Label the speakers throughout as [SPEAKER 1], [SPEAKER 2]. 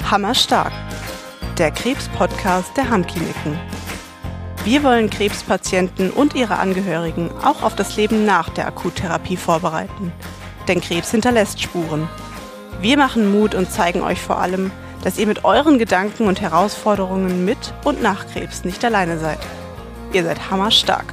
[SPEAKER 1] Hammerstark, der Krebs-Podcast der Hamm-Kliniken. Wir wollen Krebspatienten und ihre Angehörigen auch auf das Leben nach der Akuttherapie vorbereiten. Denn Krebs hinterlässt Spuren. Wir machen Mut und zeigen euch vor allem, dass ihr mit euren Gedanken und Herausforderungen mit und nach Krebs nicht alleine seid. Ihr seid hammerstark.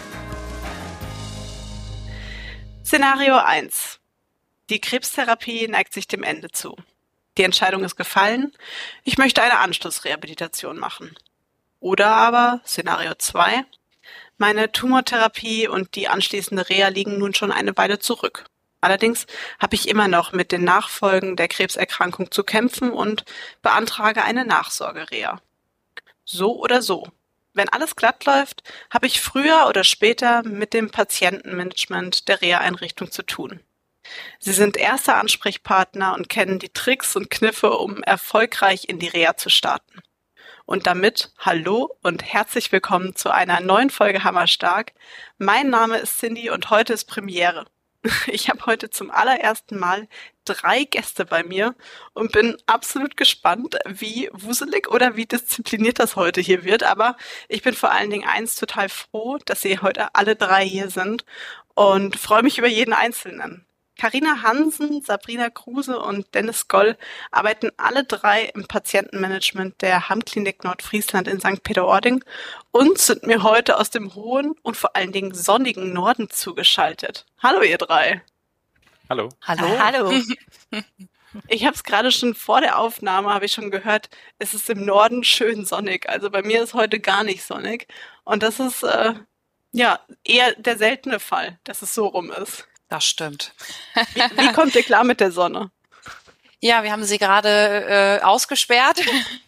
[SPEAKER 1] Szenario 1. Die Krebstherapie neigt sich dem Ende zu. Die Entscheidung ist gefallen. Ich möchte eine Anschlussrehabilitation machen. Oder aber Szenario 2. Meine Tumortherapie und die anschließende Reha liegen nun schon eine Weile zurück. Allerdings habe ich immer noch mit den Nachfolgen der Krebserkrankung zu kämpfen und beantrage eine Nachsorgereha. So oder so. Wenn alles glatt läuft, habe ich früher oder später mit dem Patientenmanagement der Reha-Einrichtung zu tun. Sie sind erster Ansprechpartner und kennen die Tricks und Kniffe, um erfolgreich in die Reha zu starten. Und damit hallo und herzlich willkommen zu einer neuen Folge Hammerstark. Mein Name ist Cindy und heute ist Premiere. Ich habe heute zum allerersten Mal 3 Gäste bei mir und bin absolut gespannt, wie wuselig oder wie diszipliniert das heute hier wird. Aber ich bin vor allen Dingen total froh, dass Sie heute alle 3 hier sind und freue mich über jeden Einzelnen. Carina Hansen, Sabrina Kruse und Dennis Goll arbeiten alle 3 im Patientenmanagement der Hamm-Klinik Nordfriesland in St. Peter-Ording und sind mir heute aus dem hohen und vor allen Dingen sonnigen Norden zugeschaltet. Hallo ihr 3.
[SPEAKER 2] Hallo.
[SPEAKER 3] Hallo.
[SPEAKER 1] Ich habe es gerade schon vor der Aufnahme, habe ich schon gehört, es ist im Norden schön sonnig. Also bei mir ist heute gar nicht sonnig. Und das ist eher der seltene Fall, dass es so rum ist.
[SPEAKER 3] Das stimmt.
[SPEAKER 1] Wie kommt ihr klar mit der Sonne?
[SPEAKER 3] Ja, wir haben sie gerade ausgesperrt.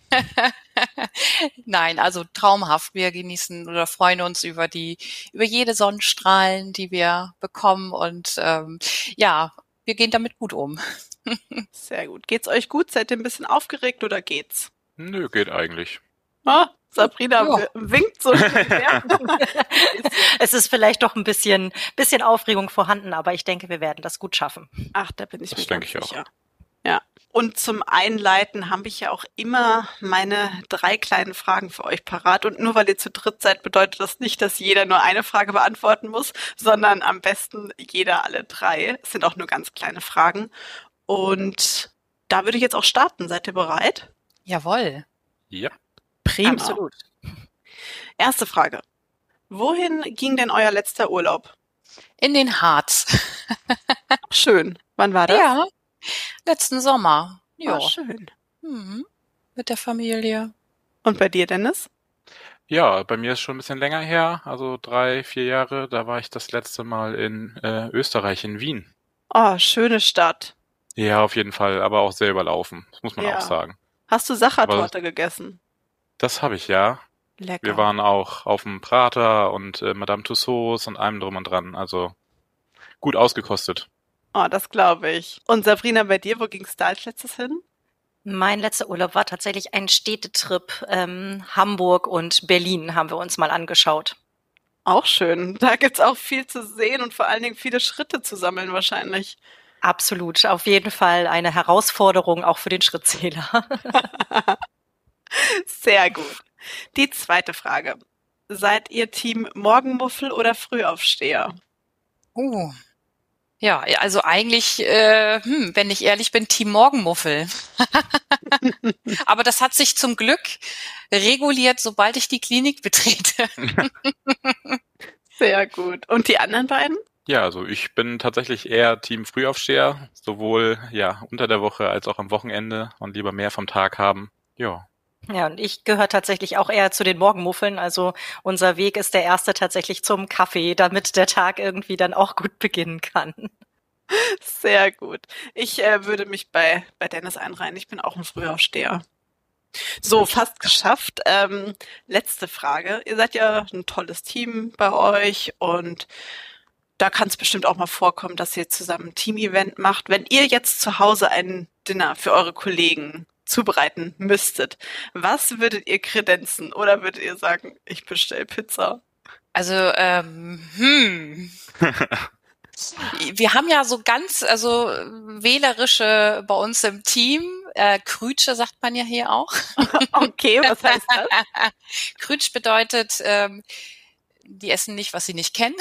[SPEAKER 3] Nein, also traumhaft. Wir genießen oder freuen uns über jede Sonnenstrahlen, die wir bekommen und wir gehen damit gut um.
[SPEAKER 1] Sehr gut. Geht's euch gut? Seid ihr ein bisschen aufgeregt oder geht's?
[SPEAKER 2] Nö, geht eigentlich.
[SPEAKER 1] Sabrina winkt so.
[SPEAKER 4] Es ist vielleicht doch ein bisschen Aufregung vorhanden, aber ich denke, wir werden das gut schaffen.
[SPEAKER 1] Ach, da bin ich mir ganz sicher.
[SPEAKER 2] Auch.
[SPEAKER 1] Ja. Und zum Einleiten habe ich ja auch immer meine 3 kleinen Fragen für euch parat. Und nur weil ihr zu dritt seid, bedeutet das nicht, dass jeder nur eine Frage beantworten muss, sondern am besten jeder alle 3. Es sind auch nur ganz kleine Fragen. Und da würde ich jetzt auch starten. Seid ihr bereit?
[SPEAKER 3] Jawohl.
[SPEAKER 2] Ja.
[SPEAKER 1] Prima.
[SPEAKER 4] Absolut.
[SPEAKER 1] Erste Frage. Wohin ging denn euer letzter Urlaub?
[SPEAKER 3] In den Harz.
[SPEAKER 1] Schön. Wann war das?
[SPEAKER 3] Ja, letzten Sommer. Ja.
[SPEAKER 1] Schön.
[SPEAKER 3] Mit der Familie.
[SPEAKER 1] Und bei dir, Dennis?
[SPEAKER 2] Ja, bei mir ist schon ein bisschen länger her, also 3, 4 Jahre. Da war ich das letzte Mal in Österreich, in Wien.
[SPEAKER 1] Oh, schöne Stadt.
[SPEAKER 2] Ja, auf jeden Fall, aber auch sehr überlaufen, das muss man auch sagen.
[SPEAKER 1] Hast du Sachertorte gegessen?
[SPEAKER 2] Das habe ich, ja.
[SPEAKER 1] Lecker.
[SPEAKER 2] Wir waren auch auf dem Prater und Madame Tussauds und allem drum und dran, also gut ausgekostet.
[SPEAKER 1] Oh, das glaube ich. Und Sabrina, bei dir, wo ging's da als letztes hin?
[SPEAKER 4] Mein letzter Urlaub war tatsächlich ein Städtetrip. Hamburg und Berlin haben wir uns mal angeschaut.
[SPEAKER 1] Auch schön. Da gibt's auch viel zu sehen und vor allen Dingen viele Schritte zu sammeln wahrscheinlich.
[SPEAKER 4] Absolut. Auf jeden Fall eine Herausforderung auch für den Schrittzähler.
[SPEAKER 1] Sehr gut. Die zweite Frage. Seid ihr Team Morgenmuffel oder Frühaufsteher?
[SPEAKER 3] Ja, also eigentlich, wenn ich ehrlich bin, Team Morgenmuffel. Aber das hat sich zum Glück reguliert, sobald ich die Klinik betrete.
[SPEAKER 1] Sehr gut. Und die anderen beiden?
[SPEAKER 2] Ja, also ich bin tatsächlich eher Team Frühaufsteher, sowohl unter der Woche als auch am Wochenende und lieber mehr vom Tag haben. Ja.
[SPEAKER 4] Ja, und ich gehöre tatsächlich auch eher zu den Morgenmuffeln. Also unser Weg ist der erste tatsächlich zum Kaffee, damit der Tag irgendwie dann auch gut beginnen kann.
[SPEAKER 1] Sehr gut. Ich würde mich bei Dennis einreihen. Ich bin auch ein Frühaufsteher. So, fast geschafft. Letzte Frage. Ihr seid ja ein tolles Team bei euch und da kann es bestimmt auch mal vorkommen, dass ihr zusammen ein Team-Event macht. Wenn ihr jetzt zu Hause ein Dinner für eure Kollegen zubereiten müsstet, was würdet ihr kredenzen? Oder würdet ihr sagen, ich bestelle Pizza?
[SPEAKER 3] Also, Wir haben ja so ganz, wählerische bei uns im Team, Krütsche sagt man ja hier auch.
[SPEAKER 1] Okay, was heißt das?
[SPEAKER 3] Krütsch bedeutet, die essen nicht, was sie nicht kennen.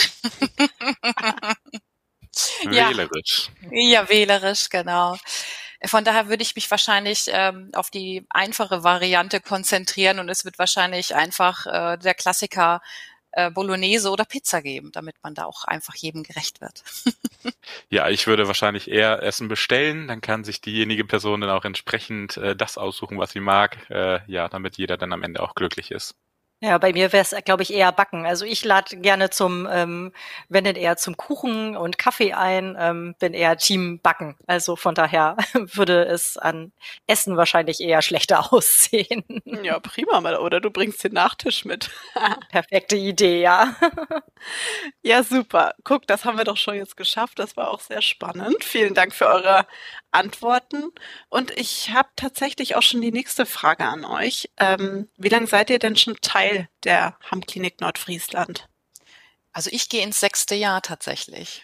[SPEAKER 2] Wählerisch.
[SPEAKER 3] Ja, wählerisch, genau. Von daher würde ich mich wahrscheinlich auf die einfache Variante konzentrieren und es wird wahrscheinlich einfach der Klassiker Bolognese oder Pizza geben, damit man da auch einfach jedem gerecht wird.
[SPEAKER 2] Ja, ich würde wahrscheinlich eher Essen bestellen, dann kann sich diejenige Person dann auch entsprechend das aussuchen, was sie mag, damit jeder dann am Ende auch glücklich ist.
[SPEAKER 4] Ja, bei mir wäre es, glaube ich, eher Backen. Also ich lade gerne wenn denn eher zum Kuchen und Kaffee ein, bin eher Team Backen. Also von daher würde es an Essen wahrscheinlich eher schlechter aussehen.
[SPEAKER 1] Ja, prima, oder du bringst den Nachtisch mit.
[SPEAKER 4] Perfekte Idee, ja.
[SPEAKER 1] Ja, super. Guck, das haben wir doch schon jetzt geschafft. Das war auch sehr spannend. Vielen Dank für eure Antworten. Und ich habe tatsächlich auch schon die nächste Frage an euch. Wie lange seid ihr denn schon Teil der Hamm-Klinik Nordfriesland?
[SPEAKER 3] Also ich gehe ins 6. Jahr tatsächlich.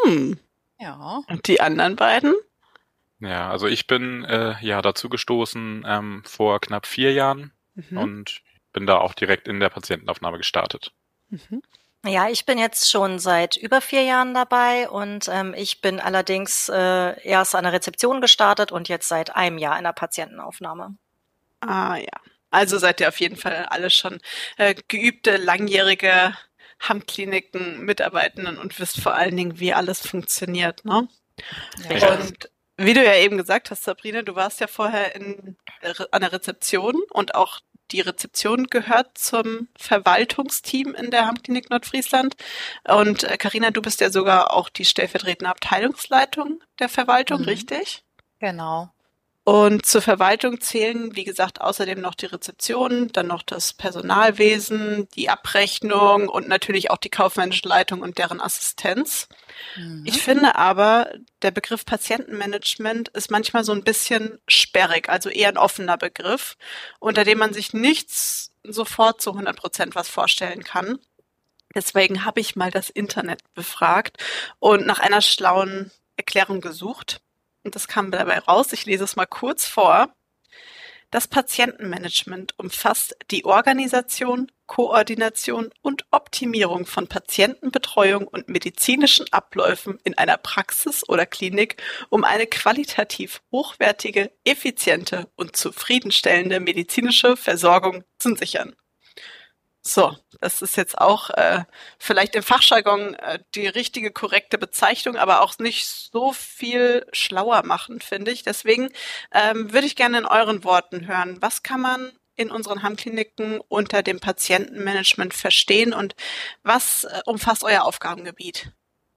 [SPEAKER 3] Ja.
[SPEAKER 1] Und die anderen beiden?
[SPEAKER 2] Ja, also ich bin dazu gestoßen vor knapp 4 Jahren und bin da auch direkt in der Patientenaufnahme gestartet.
[SPEAKER 4] Ja, ich bin jetzt schon seit über 4 Jahren dabei und ich bin allerdings erst an der Rezeption gestartet und jetzt seit einem Jahr in der Patientenaufnahme.
[SPEAKER 1] Ah ja, also seid ihr auf jeden Fall alle schon geübte, langjährige Hamm-Kliniken-Mitarbeitenden und wisst vor allen Dingen, wie alles funktioniert, ne?
[SPEAKER 3] Ja.
[SPEAKER 1] Und wie du ja eben gesagt hast, Sabrina, du warst ja vorher an der Rezeption und auch die Rezeption gehört zum Verwaltungsteam in der Hamm-Klinik Nordfriesland. Und Carina, du bist ja sogar auch die stellvertretende Abteilungsleitung der Verwaltung, richtig?
[SPEAKER 3] Genau.
[SPEAKER 1] Und zur Verwaltung zählen, wie gesagt, außerdem noch die Rezeption, dann noch das Personalwesen, die Abrechnung und natürlich auch die kaufmännische Leitung und deren Assistenz. Ich finde aber, der Begriff Patientenmanagement ist manchmal so ein bisschen sperrig, also eher ein offener Begriff, unter dem man sich nichts sofort zu 100% was vorstellen kann. Deswegen habe ich mal das Internet befragt und nach einer schlauen Erklärung gesucht. Und das kam dabei raus, ich lese es mal kurz vor. Das Patientenmanagement umfasst die Organisation, Koordination und Optimierung von Patientenbetreuung und medizinischen Abläufen in einer Praxis oder Klinik, um eine qualitativ hochwertige, effiziente und zufriedenstellende medizinische Versorgung zu sichern. So, das ist jetzt auch vielleicht im Fachjargon die richtige, korrekte Bezeichnung, aber auch nicht so viel schlauer machen, finde ich. Deswegen würde ich gerne in euren Worten hören, was kann man in unseren Hamm-Kliniken unter dem Patientenmanagement verstehen und was umfasst euer Aufgabengebiet?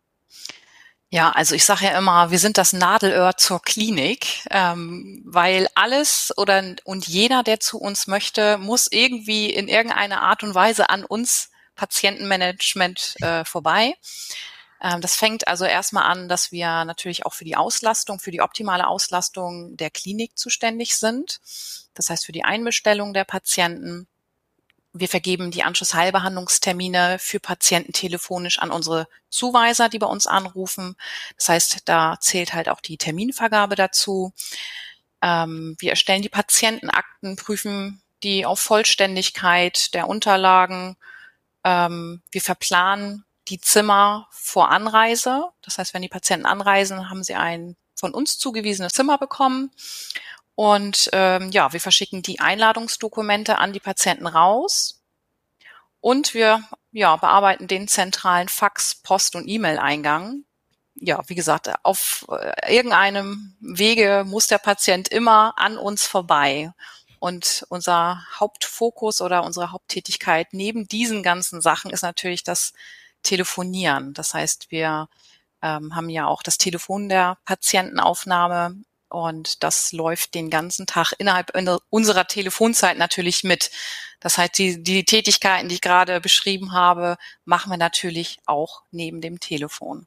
[SPEAKER 3] Ja, also ich sage ja immer, wir sind das Nadelöhr zur Klinik, weil alles und jeder, der zu uns möchte, muss irgendwie in irgendeiner Art und Weise an uns Patientenmanagement vorbei. Das fängt also erstmal an, dass wir natürlich auch für die Auslastung, für die optimale Auslastung der Klinik zuständig sind. Das heißt für die Einbestellung der Patienten. Wir vergeben die Anschlussheilbehandlungstermine für Patienten telefonisch an unsere Zuweiser, die bei uns anrufen. Das heißt, da zählt halt auch die Terminvergabe dazu. Wir erstellen die Patientenakten, prüfen die auf Vollständigkeit der Unterlagen. Wir verplanen die Zimmer vor Anreise. Das heißt, wenn die Patienten anreisen, haben sie ein von uns zugewiesenes Zimmer bekommen. Und wir verschicken die Einladungsdokumente an die Patienten raus und wir bearbeiten den zentralen Fax-, Post- und E-Mail-Eingang. Ja, wie gesagt, auf irgendeinem Wege muss der Patient immer an uns vorbei. Und unser Hauptfokus oder unsere Haupttätigkeit neben diesen ganzen Sachen ist natürlich das Telefonieren. Das heißt, wir haben ja auch das Telefon der Patientenaufnahme. Und das läuft den ganzen Tag innerhalb unserer Telefonzeit natürlich mit. Das heißt, die Tätigkeiten, die ich gerade beschrieben habe, machen wir natürlich auch neben dem Telefon.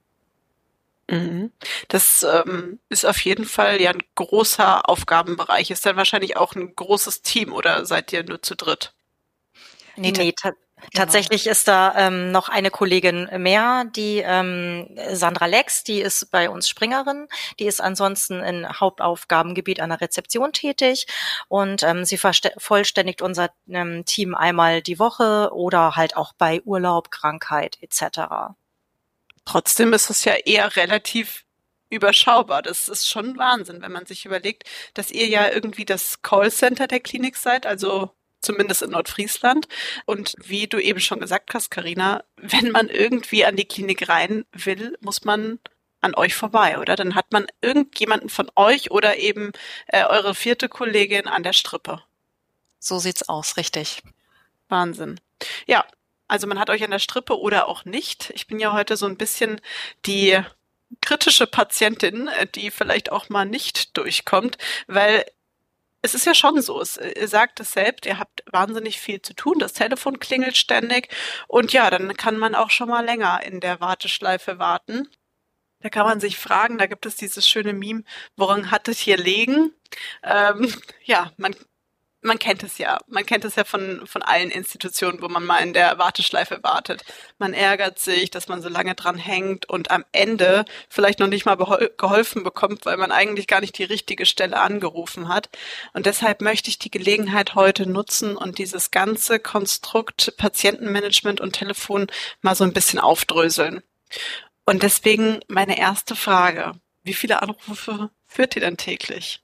[SPEAKER 1] Das ist auf jeden Fall ja ein großer Aufgabenbereich. Ist dann wahrscheinlich auch ein großes Team oder seid ihr nur zu dritt?
[SPEAKER 4] Nee, Tatsächlich ist da noch eine Kollegin mehr, die Sandra Lex, die ist bei uns Springerin, die ist ansonsten in Hauptaufgabengebiet an der Rezeption tätig und sie vollständigt unser Team einmal die Woche oder halt auch bei Urlaub, Krankheit etc.
[SPEAKER 1] Trotzdem ist es ja eher relativ überschaubar. Das ist schon Wahnsinn, wenn man sich überlegt, dass ihr ja irgendwie das Callcenter der Klinik seid, also zumindest in Nordfriesland. Und wie du eben schon gesagt hast, Carina, wenn man irgendwie an die Klinik rein will, muss man an euch vorbei, oder? Dann hat man irgendjemanden von euch oder eben eure vierte Kollegin an der Strippe.
[SPEAKER 3] So sieht's aus, richtig.
[SPEAKER 1] Wahnsinn. Ja, also man hat euch an der Strippe oder auch nicht. Ich bin ja heute so ein bisschen die kritische Patientin, die vielleicht auch mal nicht durchkommt, weil es ist ja schon so, ihr sagt es selbst, ihr habt wahnsinnig viel zu tun, das Telefon klingelt ständig und ja, dann kann man auch schon mal länger in der Warteschleife warten. Da kann man sich fragen, da gibt es dieses schöne Meme, woran hat es hier liegen? Ja, man kennt es ja. Man kennt es ja von allen Institutionen, wo man mal in der Warteschleife wartet. Man ärgert sich, dass man so lange dran hängt und am Ende vielleicht noch nicht mal geholfen bekommt, weil man eigentlich gar nicht die richtige Stelle angerufen hat. Und deshalb möchte ich die Gelegenheit heute nutzen und dieses ganze Konstrukt Patientenmanagement und Telefon mal so ein bisschen aufdröseln. Und deswegen meine erste Frage. Wie viele Anrufe führt ihr denn täglich?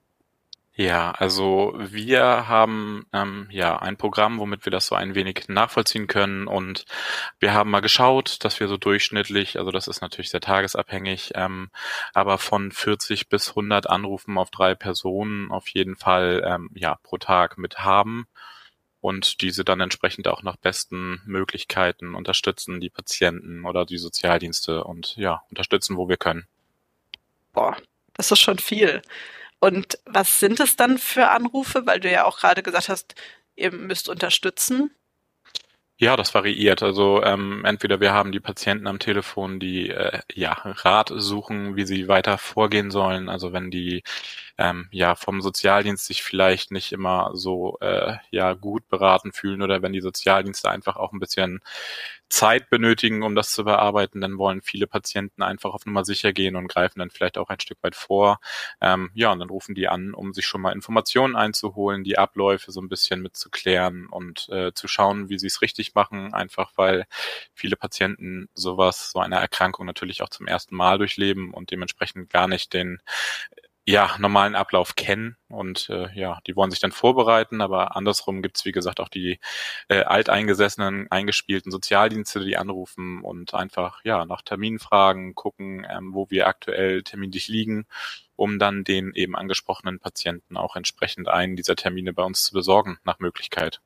[SPEAKER 2] Ja, also wir haben ein Programm, womit wir das so ein wenig nachvollziehen können und wir haben mal geschaut, dass wir so durchschnittlich, also das ist natürlich sehr tagesabhängig, aber von 40 bis 100 Anrufen auf 3 Personen auf jeden Fall pro Tag mit haben und diese dann entsprechend auch nach besten Möglichkeiten unterstützen, die Patienten oder die Sozialdienste und ja, unterstützen, wo wir können.
[SPEAKER 1] Boah, das ist schon viel. Und was sind es dann für Anrufe? Weil du ja auch gerade gesagt hast, ihr müsst unterstützen.
[SPEAKER 2] Ja, das variiert. Also entweder wir haben die Patienten am Telefon, die Rat suchen, wie sie weiter vorgehen sollen. Also wenn die vom Sozialdienst sich vielleicht nicht immer so gut beraten fühlen oder wenn die Sozialdienste einfach auch ein bisschen Zeit benötigen, um das zu bearbeiten, dann wollen viele Patienten einfach auf Nummer sicher gehen und greifen dann vielleicht auch ein Stück weit vor. Und dann rufen die an, um sich schon mal Informationen einzuholen, die Abläufe so ein bisschen mitzuklären und zu schauen, wie sie es richtig machen, einfach weil viele Patienten so eine Erkrankung natürlich auch zum ersten Mal durchleben und dementsprechend gar nicht den normalen Ablauf kennen und die wollen sich dann vorbereiten, aber andersrum gibt's wie gesagt auch die alteingesessenen, eingespielten Sozialdienste, die anrufen und einfach nach Terminen fragen, gucken, wo wir aktuell terminlich liegen, um dann den eben angesprochenen Patienten auch entsprechend einen dieser Termine bei uns zu besorgen, nach Möglichkeit.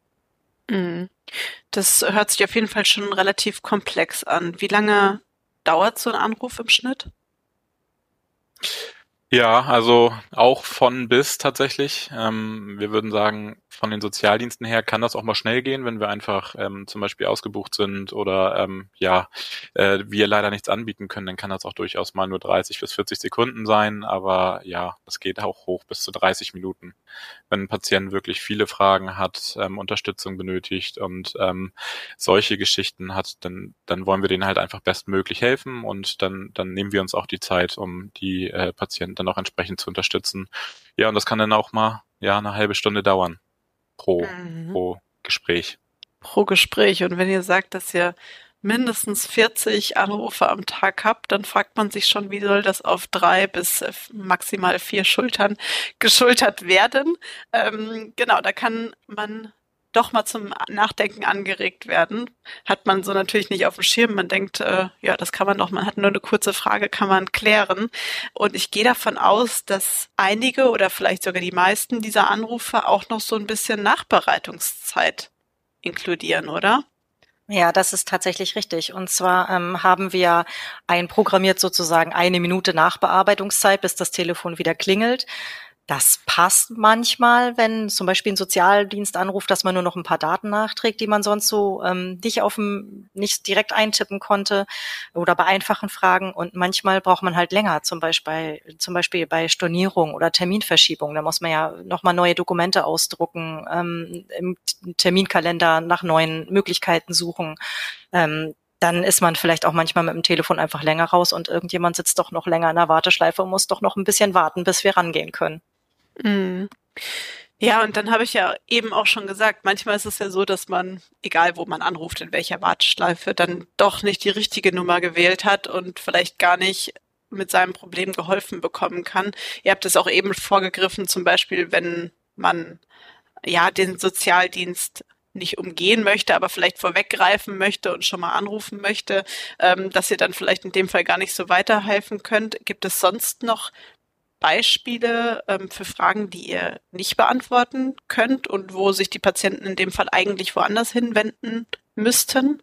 [SPEAKER 1] Das hört sich auf jeden Fall schon relativ komplex an. Wie lange dauert so ein Anruf im Schnitt?
[SPEAKER 2] Ja, also auch von bis tatsächlich. Wir würden sagen, von den Sozialdiensten her kann das auch mal schnell gehen, wenn wir einfach zum Beispiel ausgebucht sind oder wir leider nichts anbieten können, dann kann das auch durchaus mal nur 30 bis 40 Sekunden sein, aber ja, das geht auch hoch bis zu 30 Minuten. Wenn ein Patient wirklich viele Fragen hat, Unterstützung benötigt und solche Geschichten hat, dann wollen wir denen halt einfach bestmöglich helfen und dann nehmen wir uns auch die Zeit, um die Patienten dann auch entsprechend zu unterstützen. Ja, und das kann dann auch mal eine halbe Stunde dauern pro Gespräch.
[SPEAKER 1] Pro Gespräch. Und wenn ihr sagt, dass ihr mindestens 40 Anrufe am Tag habt, dann fragt man sich schon, wie soll das auf 3 bis maximal 4 Schultern geschultert werden. Genau, da kann man doch mal zum Nachdenken angeregt werden. Hat man so natürlich nicht auf dem Schirm. Man denkt, das kann man doch, man hat nur eine kurze Frage, kann man klären. Und ich gehe davon aus, dass einige oder vielleicht sogar die meisten dieser Anrufe auch noch so ein bisschen Nachbereitungszeit inkludieren, oder?
[SPEAKER 4] Ja, das ist tatsächlich richtig. Und zwar haben wir einprogrammiert sozusagen 1 Minute Nachbearbeitungszeit, bis das Telefon wieder klingelt. Das passt manchmal, wenn zum Beispiel ein Sozialdienst anruft, dass man nur noch ein paar Daten nachträgt, die man sonst so nicht direkt eintippen konnte oder bei einfachen Fragen. Und manchmal braucht man halt länger, zum Beispiel bei Stornierung oder Terminverschiebung. Da muss man ja nochmal neue Dokumente ausdrucken, im Terminkalender nach neuen Möglichkeiten suchen. Dann ist man vielleicht auch manchmal mit dem Telefon einfach länger raus und irgendjemand sitzt doch noch länger in der Warteschleife und muss doch noch ein bisschen warten, bis wir rangehen können.
[SPEAKER 1] Mhm. Ja, und dann habe ich ja eben auch schon gesagt, manchmal ist es ja so, dass man, egal wo man anruft, in welcher Warteschleife, dann doch nicht die richtige Nummer gewählt hat und vielleicht gar nicht mit seinem Problem geholfen bekommen kann. Ihr habt es auch eben vorgegriffen, zum Beispiel, wenn man ja den Sozialdienst nicht umgehen möchte, aber vielleicht vorweggreifen möchte und schon mal anrufen möchte, dass ihr dann vielleicht in dem Fall gar nicht so weiterhelfen könnt. Gibt es sonst noch Beispiele für Fragen, die ihr nicht beantworten könnt und wo sich die Patienten in dem Fall eigentlich woanders hinwenden müssten?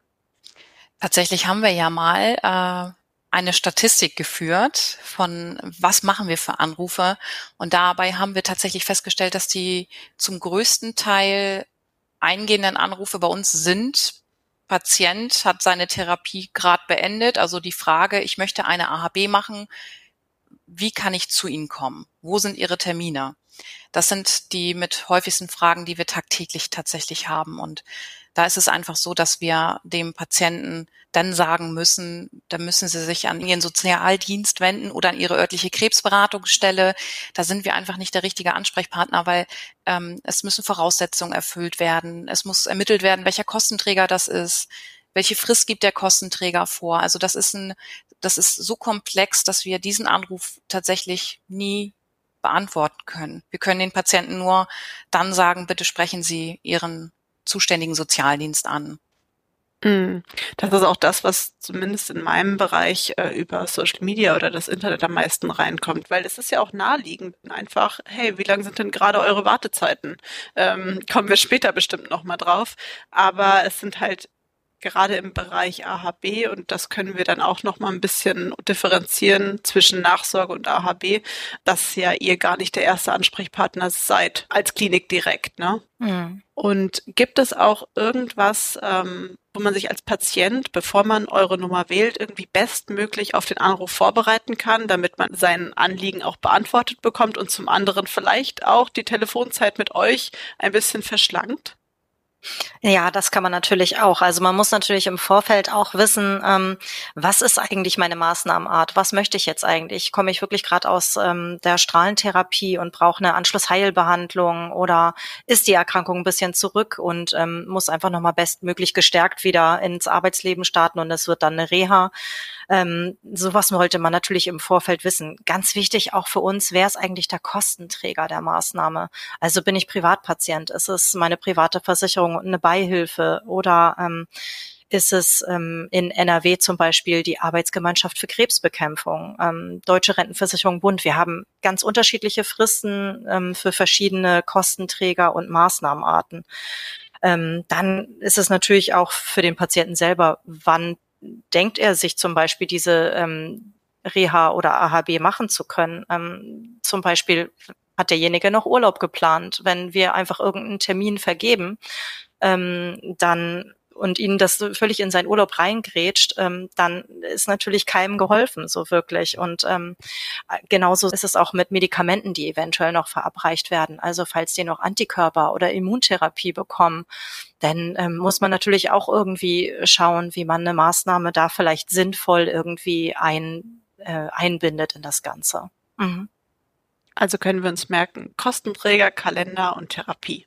[SPEAKER 3] Tatsächlich haben wir ja mal eine Statistik geführt von was machen wir für Anrufe, und dabei haben wir tatsächlich festgestellt, dass die zum größten Teil eingehenden Anrufe bei uns sind: Patient hat seine Therapie gerade beendet, also die Frage, ich möchte eine AHB machen, wie kann ich zu Ihnen kommen? Wo sind Ihre Termine? Das sind die mit häufigsten Fragen, die wir tagtäglich tatsächlich haben. Und da ist es einfach so, dass wir dem Patienten dann sagen müssen, da müssen Sie sich an Ihren Sozialdienst wenden oder an Ihre örtliche Krebsberatungsstelle. Da sind wir einfach nicht der richtige Ansprechpartner, weil es müssen Voraussetzungen erfüllt werden. Es muss ermittelt werden, welcher Kostenträger das ist. Welche Frist gibt der Kostenträger vor? Also das ist so komplex, dass wir diesen Anruf tatsächlich nie beantworten können. Wir können den Patienten nur dann sagen, bitte sprechen Sie Ihren zuständigen Sozialdienst an.
[SPEAKER 1] Das ist auch das, was zumindest in meinem Bereich über Social Media oder das Internet am meisten reinkommt, weil es ist ja auch naheliegend einfach, hey, wie lang sind denn gerade eure Wartezeiten? Kommen wir später bestimmt nochmal drauf, aber es sind halt gerade im Bereich AHB, und das können wir dann auch noch mal ein bisschen differenzieren zwischen Nachsorge und AHB, dass ja ihr gar nicht der erste Ansprechpartner seid als Klinik direkt, ne?
[SPEAKER 4] Mhm.
[SPEAKER 1] Und gibt es auch irgendwas, wo man sich als Patient, bevor man eure Nummer wählt, irgendwie bestmöglich auf den Anruf vorbereiten kann, damit man sein Anliegen auch beantwortet bekommt und zum anderen vielleicht auch die Telefonzeit mit euch ein bisschen verschlankt?
[SPEAKER 4] Ja, das kann man natürlich auch. Also man muss natürlich im Vorfeld auch wissen, was ist eigentlich meine Maßnahmenart? Was möchte ich jetzt eigentlich? Komme ich wirklich gerade aus der Strahlentherapie und brauche eine Anschlussheilbehandlung, oder ist die Erkrankung ein bisschen zurück und muss einfach nochmal bestmöglich gestärkt wieder ins Arbeitsleben starten und es wird dann eine Reha? Sowas sollte man natürlich im Vorfeld wissen. Ganz wichtig auch für uns, wer ist eigentlich der Kostenträger der Maßnahme? Also bin ich Privatpatient? Ist es meine private Versicherung und eine Beihilfe, oder ist es in NRW zum Beispiel die Arbeitsgemeinschaft für Krebsbekämpfung, Deutsche Rentenversicherung Bund? Wir haben ganz unterschiedliche Fristen für verschiedene Kostenträger und Maßnahmenarten. Dann ist es natürlich auch für den Patienten selber, wann denkt er sich zum Beispiel diese Reha oder AHB machen zu können. Zum Beispiel hat derjenige noch Urlaub geplant. Wenn wir einfach irgendeinen Termin vergeben, dann und ihnen das völlig in seinen Urlaub reingrätscht, dann ist natürlich keinem geholfen, so wirklich. Und genauso ist es auch mit Medikamenten, die eventuell noch verabreicht werden. Also falls die noch Antikörper oder Immuntherapie bekommen, dann muss man natürlich auch irgendwie schauen, wie man eine Maßnahme da vielleicht sinnvoll irgendwie einbindet in das Ganze. Mhm.
[SPEAKER 1] Also können wir uns merken, Kostenträger, Kalender und Therapie.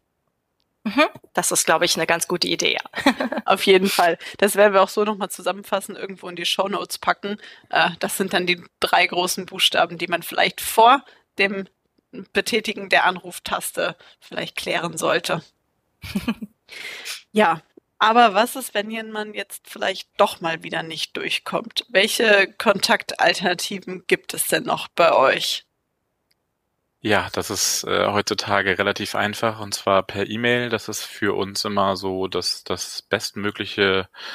[SPEAKER 4] Das ist, glaube ich, eine ganz gute Idee, ja.
[SPEAKER 1] Auf jeden Fall. Das werden wir auch so nochmal zusammenfassen, irgendwo in die Shownotes packen. Das sind dann die 3 großen Buchstaben, die man vielleicht vor dem Betätigen der Anruftaste vielleicht klären sollte. Ja, aber was ist, wenn jemand jetzt vielleicht doch mal wieder nicht durchkommt? Welche Kontaktalternativen gibt es denn noch bei euch?
[SPEAKER 2] Ja, das ist heutzutage relativ einfach, und zwar per E-Mail. Das ist für uns immer so das bestmögliche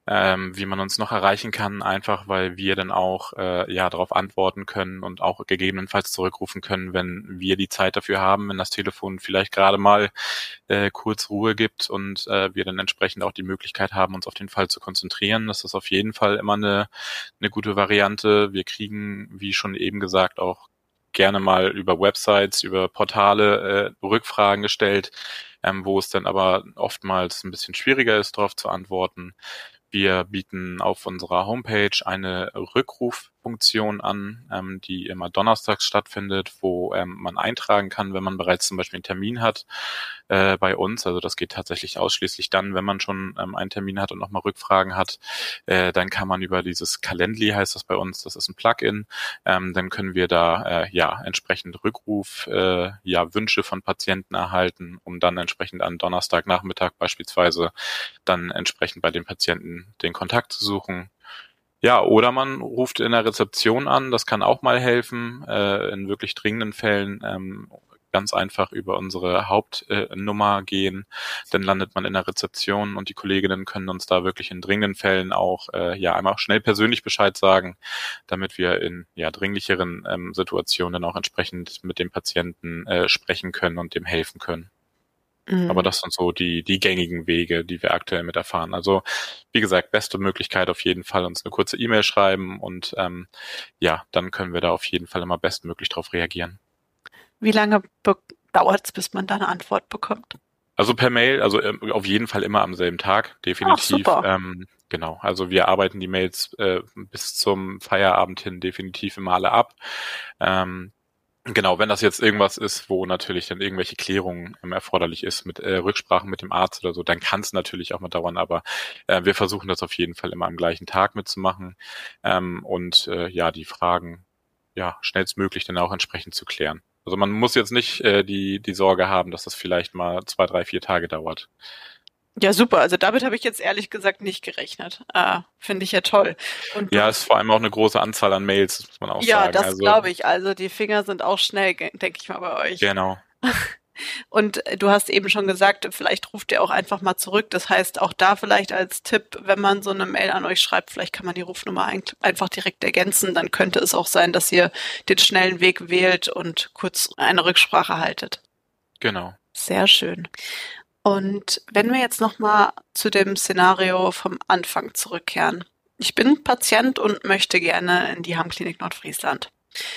[SPEAKER 2] wie man uns noch erreichen kann, einfach weil wir dann auch darauf antworten können und auch gegebenenfalls zurückrufen können, wenn wir die Zeit dafür haben, wenn das Telefon vielleicht gerade mal kurz Ruhe gibt und wir dann entsprechend auch die Möglichkeit haben, uns auf den Fall zu konzentrieren. Das ist auf jeden Fall immer eine gute Variante. Wir kriegen, wie schon eben gesagt, auch gerne mal über Websites, über Portale Rückfragen gestellt, wo es dann aber oftmals ein bisschen schwieriger ist, darauf zu antworten. Wir bieten auf unserer Homepage eine Rückruffunktion an, die immer donnerstags stattfindet, wo man eintragen kann, wenn man bereits zum Beispiel einen Termin hat bei uns. Also das geht tatsächlich ausschließlich dann, wenn man schon einen Termin hat und nochmal Rückfragen hat. Dann kann man über dieses Calendly, heißt das bei uns, das ist ein Plugin, dann können wir da entsprechend Wünsche von Patienten erhalten, um dann entsprechend an Donnerstagnachmittag beispielsweise dann entsprechend bei den Patienten den Kontakt zu suchen. Ja, oder man ruft in der Rezeption an, das kann auch mal helfen, in wirklich dringenden Fällen ganz einfach über unsere Hauptnummer gehen, dann landet man in der Rezeption und die Kolleginnen können uns da wirklich in dringenden Fällen auch einmal schnell persönlich Bescheid sagen, damit wir in dringlicheren Situationen dann auch entsprechend mit dem Patienten sprechen können und dem helfen können. Aber das sind so die gängigen Wege, die wir aktuell mit erfahren. Also wie gesagt, beste Möglichkeit auf jeden Fall uns eine kurze E-Mail schreiben und dann können wir da auf jeden Fall immer bestmöglich drauf reagieren.
[SPEAKER 1] Wie lange dauert es, bis man da eine Antwort bekommt?
[SPEAKER 2] Also per Mail, also auf jeden Fall immer am selben Tag, definitiv.
[SPEAKER 1] Ach, super.
[SPEAKER 2] Genau, also wir arbeiten die Mails bis zum Feierabend hin definitiv immer alle ab. Genau, wenn das jetzt irgendwas ist, wo natürlich dann irgendwelche Klärungen erforderlich ist mit Rücksprachen mit dem Arzt oder so, dann kann es natürlich auch mal dauern, aber wir versuchen das auf jeden Fall immer am gleichen Tag mitzumachen die Fragen schnellstmöglich dann auch entsprechend zu klären. Also man muss jetzt nicht die Sorge haben, dass das vielleicht mal 2, 3, 4 Tage dauert.
[SPEAKER 1] Ja, super. Also damit habe ich jetzt ehrlich gesagt nicht gerechnet. Finde ich ja toll. Und
[SPEAKER 2] ja, ist vor allem auch eine große Anzahl an Mails, das muss man auch sagen.
[SPEAKER 1] Ja, das glaube ich. Also die Finger sind auch schnell, denke ich mal, bei euch.
[SPEAKER 2] Genau.
[SPEAKER 1] Und du hast eben schon gesagt, vielleicht ruft ihr auch einfach mal zurück. Das heißt, auch da vielleicht als Tipp, wenn man so eine Mail an euch schreibt, vielleicht kann man die Rufnummer einfach direkt ergänzen. Dann könnte es auch sein, dass ihr den schnellen Weg wählt und kurz eine Rücksprache haltet.
[SPEAKER 2] Genau.
[SPEAKER 1] Sehr schön. Und wenn wir jetzt nochmal zu dem Szenario vom Anfang zurückkehren. Ich bin Patient und möchte gerne in die Hamm-Klinik Nordfriesland.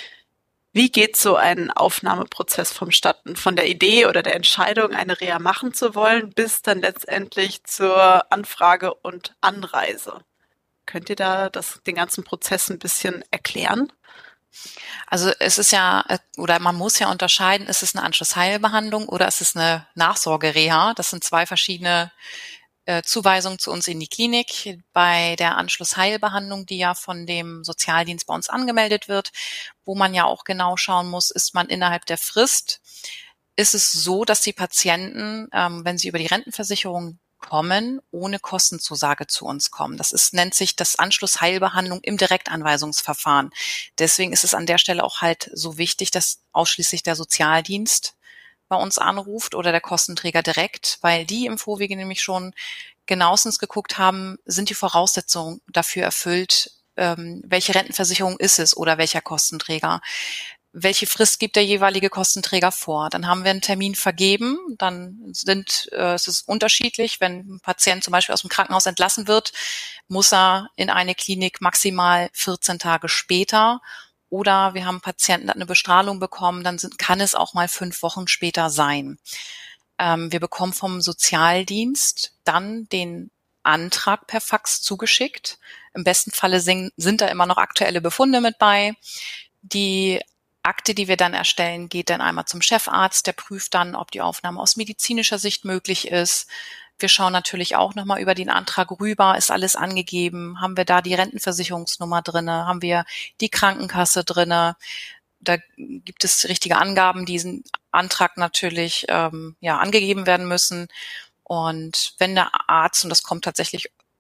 [SPEAKER 1] Wie geht so ein Aufnahmeprozess vonstatten? Von der Idee oder der Entscheidung, eine Reha machen zu wollen, bis dann letztendlich zur Anfrage und Anreise. Könnt ihr da den ganzen Prozess ein bisschen erklären?
[SPEAKER 3] Also es ist man muss ja unterscheiden, ist es eine Anschlussheilbehandlung oder ist es eine Nachsorgereha? Das sind 2 verschiedene Zuweisungen zu uns in die Klinik. Bei der Anschlussheilbehandlung, die ja von dem Sozialdienst bei uns angemeldet wird, wo man ja auch genau schauen muss, ist man innerhalb der Frist. Ist es so, dass die Patienten, wenn sie über die Rentenversicherung kommen, ohne Kostenzusage zu uns kommen. Nennt sich das Anschlussheilbehandlung im Direktanweisungsverfahren. Deswegen ist es an der Stelle auch halt so wichtig, dass ausschließlich der Sozialdienst bei uns anruft oder der Kostenträger direkt, weil die im Vorwege nämlich schon genauestens geguckt haben, sind die Voraussetzungen dafür erfüllt, welche Rentenversicherung ist es oder welcher Kostenträger. Welche Frist gibt der jeweilige Kostenträger vor? Dann haben wir einen Termin vergeben. Dann es ist unterschiedlich. Wenn ein Patient zum Beispiel aus dem Krankenhaus entlassen wird, muss er in eine Klinik maximal 14 Tage später. Oder wir haben einen Patienten, der hat eine Bestrahlung bekommen, dann kann es auch mal 5 Wochen später sein. Wir bekommen vom Sozialdienst dann den Antrag per Fax zugeschickt. Im besten Falle sind da immer noch aktuelle Befunde mit bei. Die Akte, die wir dann erstellen, geht dann einmal zum Chefarzt, der prüft dann, ob die Aufnahme aus medizinischer Sicht möglich ist. Wir schauen natürlich auch nochmal über den Antrag rüber, ist alles angegeben, haben wir da die Rentenversicherungsnummer drinne, haben wir die Krankenkasse drinne. Da gibt es richtige Angaben, die diesen Antrag natürlich angegeben werden müssen. Und wenn der Arzt, und das kommt tatsächlich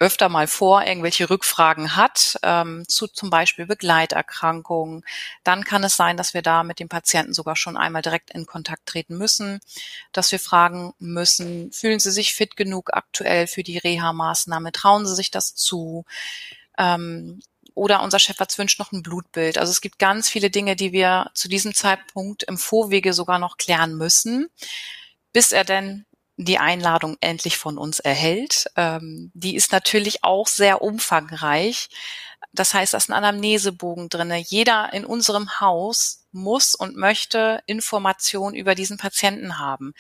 [SPEAKER 3] öfter mal vor, irgendwelche Rückfragen hat, zu zum Beispiel Begleiterkrankungen, dann kann es sein, dass wir da mit dem Patienten sogar schon einmal direkt in Kontakt treten müssen, dass wir fragen müssen, fühlen Sie sich fit genug aktuell für die Reha-Maßnahme, trauen Sie sich das zu? Oder unser Chefarzt wünscht noch ein Blutbild. Also es gibt ganz viele Dinge, die wir zu diesem Zeitpunkt im Vorwege sogar noch klären müssen, bis er denn die Einladung endlich von uns erhält. Die ist natürlich auch sehr umfangreich. Das heißt, da ist ein Anamnesebogen drinne. Jeder in unserem Haus muss und möchte Informationen über diesen Patienten haben.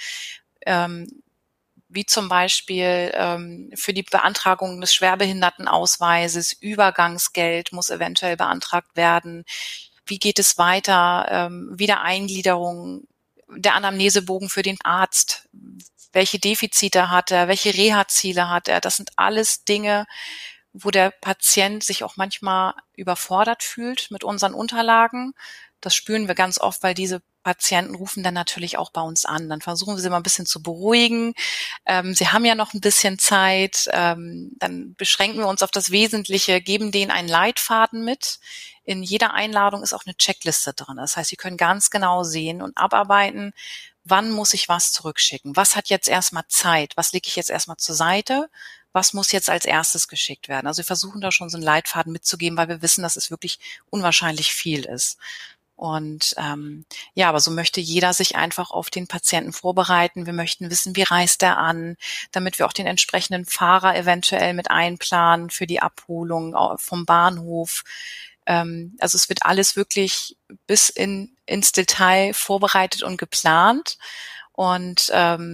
[SPEAKER 3] Wie zum Beispiel für die Beantragung des Schwerbehindertenausweises, Übergangsgeld muss eventuell beantragt werden. Wie geht es weiter? Wiedereingliederung, der Anamnesebogen für den Arzt. Welche Defizite hat er? Welche Reha-Ziele hat er? Das sind alles Dinge, wo der Patient sich auch manchmal überfordert fühlt mit unseren Unterlagen. Das spüren wir ganz oft, weil diese Patienten rufen dann natürlich auch bei uns an. Dann versuchen wir sie mal ein bisschen zu beruhigen. Sie haben ja noch ein bisschen Zeit. Dann beschränken wir uns auf das Wesentliche, geben denen einen Leitfaden mit. In jeder Einladung ist auch eine Checkliste drin. Das heißt, Sie können ganz genau sehen und abarbeiten, wann muss ich was zurückschicken? Was hat jetzt erstmal Zeit? Was lege ich jetzt erstmal zur Seite? Was muss jetzt als erstes geschickt werden? Also wir versuchen da schon so einen Leitfaden mitzugeben, weil wir wissen, dass es wirklich unwahrscheinlich viel ist. Und ja, aber so möchte jeder sich einfach auf den Patienten vorbereiten. Wir möchten wissen, wie reist er an, damit wir auch den entsprechenden Fahrer eventuell mit einplanen für die Abholung vom Bahnhof. Also es wird alles wirklich bis ins Detail vorbereitet und geplant. Und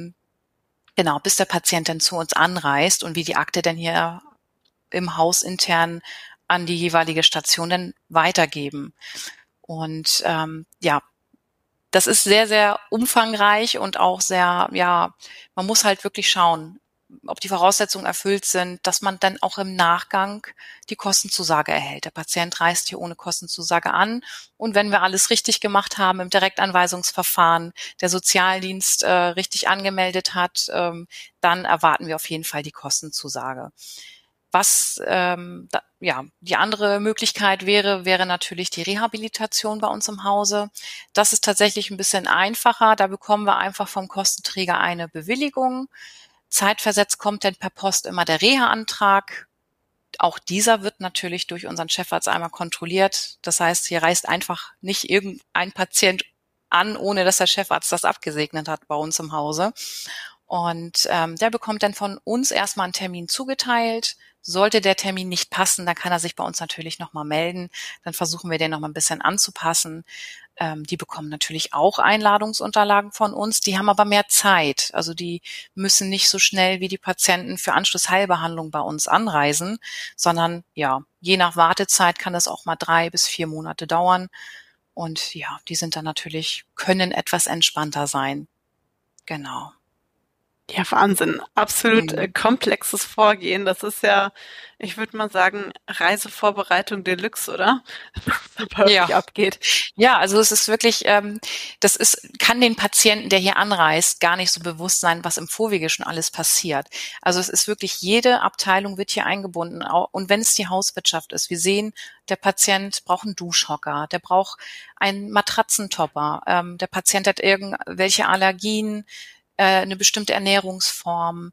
[SPEAKER 3] genau, bis der Patient dann zu uns anreist und wie die Akte dann hier im Haus intern an die jeweilige Station dann weitergeben. Und ja, das ist sehr, sehr umfangreich und auch sehr, ja, man muss halt wirklich schauen, ob die Voraussetzungen erfüllt sind, dass man dann auch im Nachgang die Kostenzusage erhält. Der Patient reist hier ohne Kostenzusage an und wenn wir alles richtig gemacht haben im Direktanweisungsverfahren, der Sozialdienst richtig angemeldet hat, dann erwarten wir auf jeden Fall die Kostenzusage. Was ja die andere Möglichkeit wäre natürlich die Rehabilitation bei uns im Hause. Das ist tatsächlich ein bisschen einfacher. Da bekommen wir einfach vom Kostenträger eine Bewilligung. Zeitversetzt kommt dann per Post immer der Reha-Antrag. Auch dieser wird natürlich durch unseren Chefarzt einmal kontrolliert. Das heißt, hier reist einfach nicht irgendein Patient an, ohne dass der Chefarzt das abgesegnet hat bei uns im Hause. Und der bekommt dann von uns erstmal einen Termin zugeteilt. Sollte der Termin nicht passen, dann kann er sich bei uns natürlich nochmal melden. Dann versuchen wir den nochmal ein bisschen anzupassen. Die bekommen natürlich auch Einladungsunterlagen von uns. Die haben aber mehr Zeit. Also die müssen nicht so schnell wie die Patienten für Anschlussheilbehandlung bei uns anreisen, sondern ja, je nach Wartezeit kann das auch mal 3 bis 4 Monate dauern. Und ja, die sind dann natürlich, können etwas entspannter sein. Genau.
[SPEAKER 1] Ja, Wahnsinn. Absolut komplexes Vorgehen. Das ist ja, ich würde mal sagen, Reisevorbereitung Deluxe, oder? Was da wirklich abgeht.
[SPEAKER 3] Ja, also es ist wirklich, kann den Patienten, der hier anreist, gar nicht so bewusst sein, was im Vorwege schon alles passiert. Also es ist wirklich, jede Abteilung wird hier eingebunden. Und wenn es die Hauswirtschaft ist, wir sehen, der Patient braucht einen Duschhocker, der braucht einen Matratzentopper, der Patient hat irgendwelche Allergien, eine bestimmte Ernährungsform.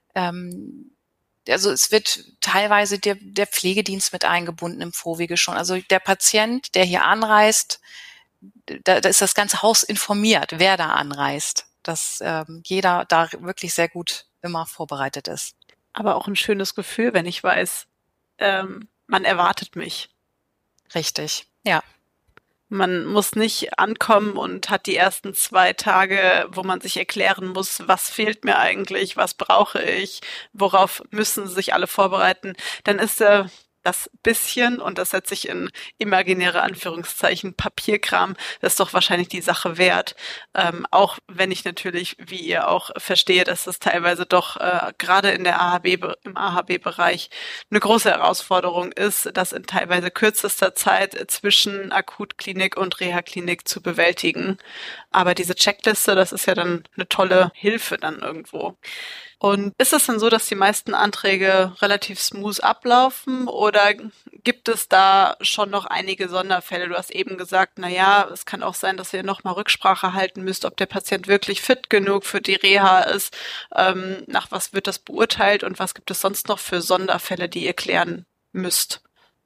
[SPEAKER 3] Also es wird teilweise der Pflegedienst mit eingebunden im Vorwege schon. Also der Patient, der hier anreist, da ist das ganze Haus informiert, wer da anreist, dass jeder da wirklich sehr gut immer vorbereitet ist.
[SPEAKER 1] Aber auch ein schönes Gefühl, wenn ich weiß, man erwartet mich.
[SPEAKER 3] Richtig, ja.
[SPEAKER 1] Man muss nicht ankommen und hat die ersten 2 Tage, wo man sich erklären muss, was fehlt mir eigentlich, was brauche ich, worauf müssen sich alle vorbereiten. Dann ist das bisschen, und das setze ich in imaginäre Anführungszeichen, Papierkram, das ist doch wahrscheinlich die Sache wert. Auch wenn ich natürlich, wie ihr auch verstehe, dass das teilweise doch gerade in der im AHB-Bereich eine große Herausforderung ist, das in teilweise kürzester Zeit zwischen Akutklinik und Reha-Klinik zu bewältigen. Aber diese Checkliste, das ist ja dann eine tolle Hilfe dann irgendwo. Und ist es denn so, dass die meisten Anträge relativ smooth ablaufen oder gibt es da schon noch einige Sonderfälle? Du hast eben gesagt, na ja, es kann auch sein, dass ihr nochmal Rücksprache halten müsst, ob der Patient wirklich fit genug für die Reha ist. Nach was wird das beurteilt und was gibt es sonst noch für Sonderfälle, die ihr klären müsst?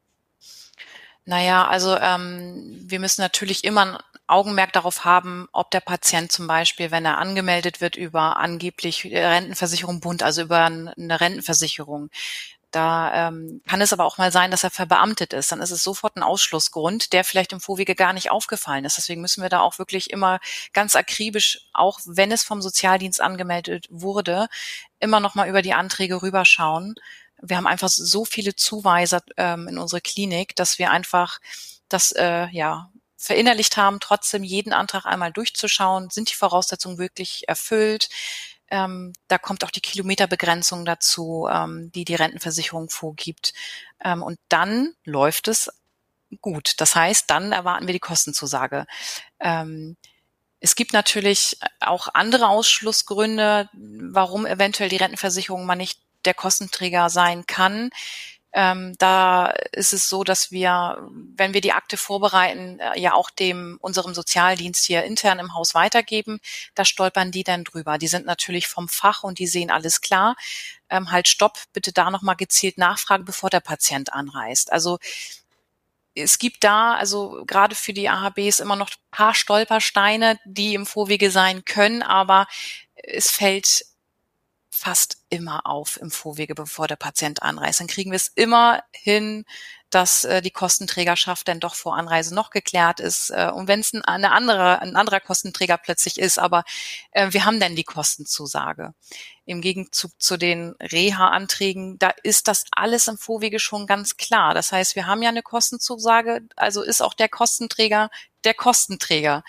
[SPEAKER 3] Naja, also wir müssen natürlich immer ein Augenmerk darauf haben, ob der Patient zum Beispiel, wenn er angemeldet wird über angeblich Rentenversicherung Bund, also über eine Rentenversicherung, da kann es aber auch mal sein, dass er verbeamtet ist. Dann ist es sofort ein Ausschlussgrund, der vielleicht im Vorwege gar nicht aufgefallen ist. Deswegen müssen wir da auch wirklich immer ganz akribisch, auch wenn es vom Sozialdienst angemeldet wurde, immer noch mal über die Anträge rüberschauen. Wir haben einfach so viele Zuweiser in unsere Klinik, dass wir einfach das verinnerlicht haben, trotzdem jeden Antrag einmal durchzuschauen. Sind die Voraussetzungen wirklich erfüllt? Da kommt auch die Kilometerbegrenzung dazu, die die Rentenversicherung vorgibt. Und dann läuft es gut. Das heißt, dann erwarten wir die Kostenzusage. Es gibt natürlich auch andere Ausschlussgründe, warum eventuell die Rentenversicherung mal nicht der Kostenträger sein kann. Da ist es so, dass wir, wenn wir die Akte vorbereiten, ja auch unserem Sozialdienst hier intern im Haus weitergeben. Da stolpern die dann drüber. Die sind natürlich vom Fach und die sehen alles klar. Halt stopp, bitte da nochmal gezielt nachfragen, bevor der Patient anreist. Also es gibt da, also gerade für die AHBs immer noch ein paar Stolpersteine, die im Vorwege sein können, aber es fällt fast immer auf im Vorwege, bevor der Patient anreist. Dann kriegen wir es immer hin, dass die Kostenträgerschaft dann doch vor Anreise noch geklärt ist. Und wenn es ein anderer Kostenträger plötzlich ist, aber wir haben dann die Kostenzusage. Im Gegenzug zu den Reha-Anträgen, da ist das alles im Vorwege schon ganz klar. Das heißt, wir haben ja eine Kostenzusage, also ist auch der Kostenträger der Kostenträger.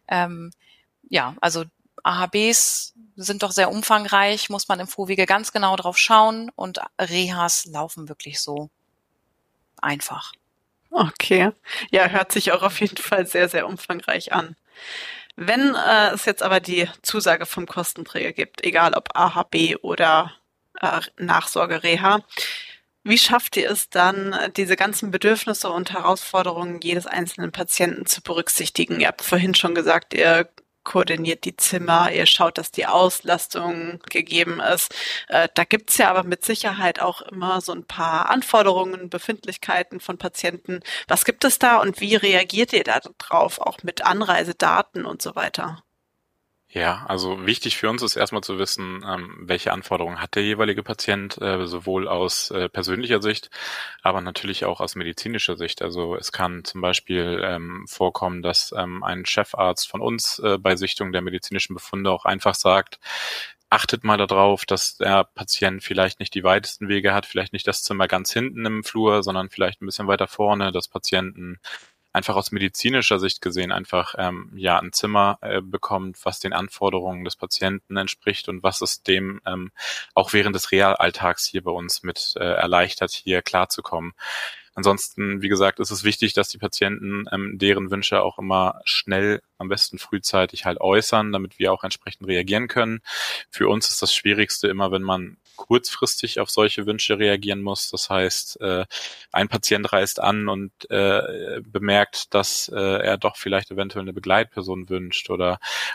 [SPEAKER 3] Also AHBs sind doch sehr umfangreich, muss man im Vorwege ganz genau drauf schauen und Rehas laufen wirklich so einfach.
[SPEAKER 1] Okay. Ja, hört sich auch auf jeden Fall sehr, sehr umfangreich an. Wenn es jetzt aber die Zusage vom Kostenträger gibt, egal ob AHB oder Nachsorge-Reha, wie schafft ihr es dann, diese ganzen Bedürfnisse und Herausforderungen jedes einzelnen Patienten zu berücksichtigen? Ihr habt vorhin schon gesagt, ihr koordiniert die Zimmer, ihr schaut, dass die Auslastung gegeben ist. Da gibt's ja aber mit Sicherheit auch immer so ein paar Anforderungen, Befindlichkeiten von Patienten. Was gibt es da und wie reagiert ihr da drauf, auch mit Anreisedaten und so weiter?
[SPEAKER 2] Ja, also wichtig für uns ist erstmal zu wissen, welche Anforderungen hat der jeweilige Patient, sowohl aus persönlicher Sicht, aber natürlich auch aus medizinischer Sicht. Also es kann zum Beispiel vorkommen, dass ein Chefarzt von uns bei Sichtung der medizinischen Befunde auch einfach sagt, achtet mal darauf, dass der Patient vielleicht nicht die weitesten Wege hat, vielleicht nicht das Zimmer ganz hinten im Flur, sondern vielleicht ein bisschen weiter vorne, dass Patienten einfach aus medizinischer Sicht gesehen einfach ein Zimmer bekommt, was den Anforderungen des Patienten entspricht und was es dem auch während des Realalltags hier bei uns mit erleichtert, hier klarzukommen. Ansonsten, wie gesagt, ist es wichtig, dass die Patienten deren Wünsche auch immer schnell, am besten frühzeitig halt äußern, damit wir auch entsprechend reagieren können. Für uns ist das Schwierigste immer, wenn man kurzfristig auf solche Wünsche reagieren muss. Das heißt, ein Patient reist an und bemerkt, dass er doch vielleicht eventuell eine Begleitperson wünscht oder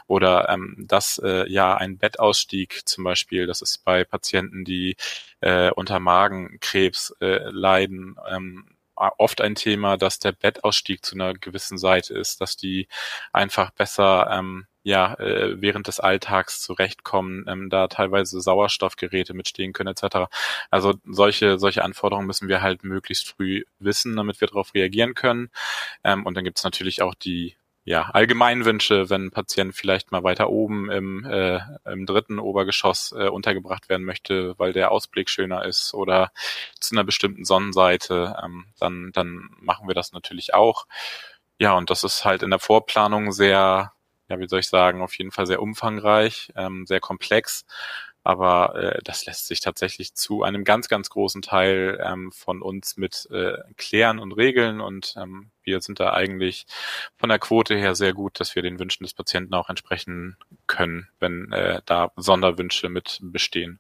[SPEAKER 2] dass ein Bettausstieg zum Beispiel, das ist bei Patienten, die unter Magenkrebs leiden, oft ein Thema, dass der Bettausstieg zu einer gewissen Seite ist, dass die einfach besser während des Alltags zurechtkommen, da teilweise Sauerstoffgeräte mitstehen können etc. Also solche Anforderungen müssen wir halt möglichst früh wissen, damit wir darauf reagieren können. Und dann gibt es natürlich auch die ja, Allgemeinwünsche, wenn ein Patient vielleicht mal weiter oben im dritten Obergeschoss untergebracht werden möchte, weil der Ausblick schöner ist oder zu einer bestimmten Sonnenseite, dann machen wir das natürlich auch. Ja, und das ist halt in der Vorplanung sehr, ja, wie soll ich sagen, auf jeden Fall sehr umfangreich, sehr komplex. Aber das lässt sich tatsächlich zu einem ganz, ganz großen Teil von uns mit klären und regeln. Und wir sind da eigentlich von der Quote her sehr gut, dass wir den Wünschen des Patienten auch entsprechen können, wenn da Sonderwünsche mit bestehen.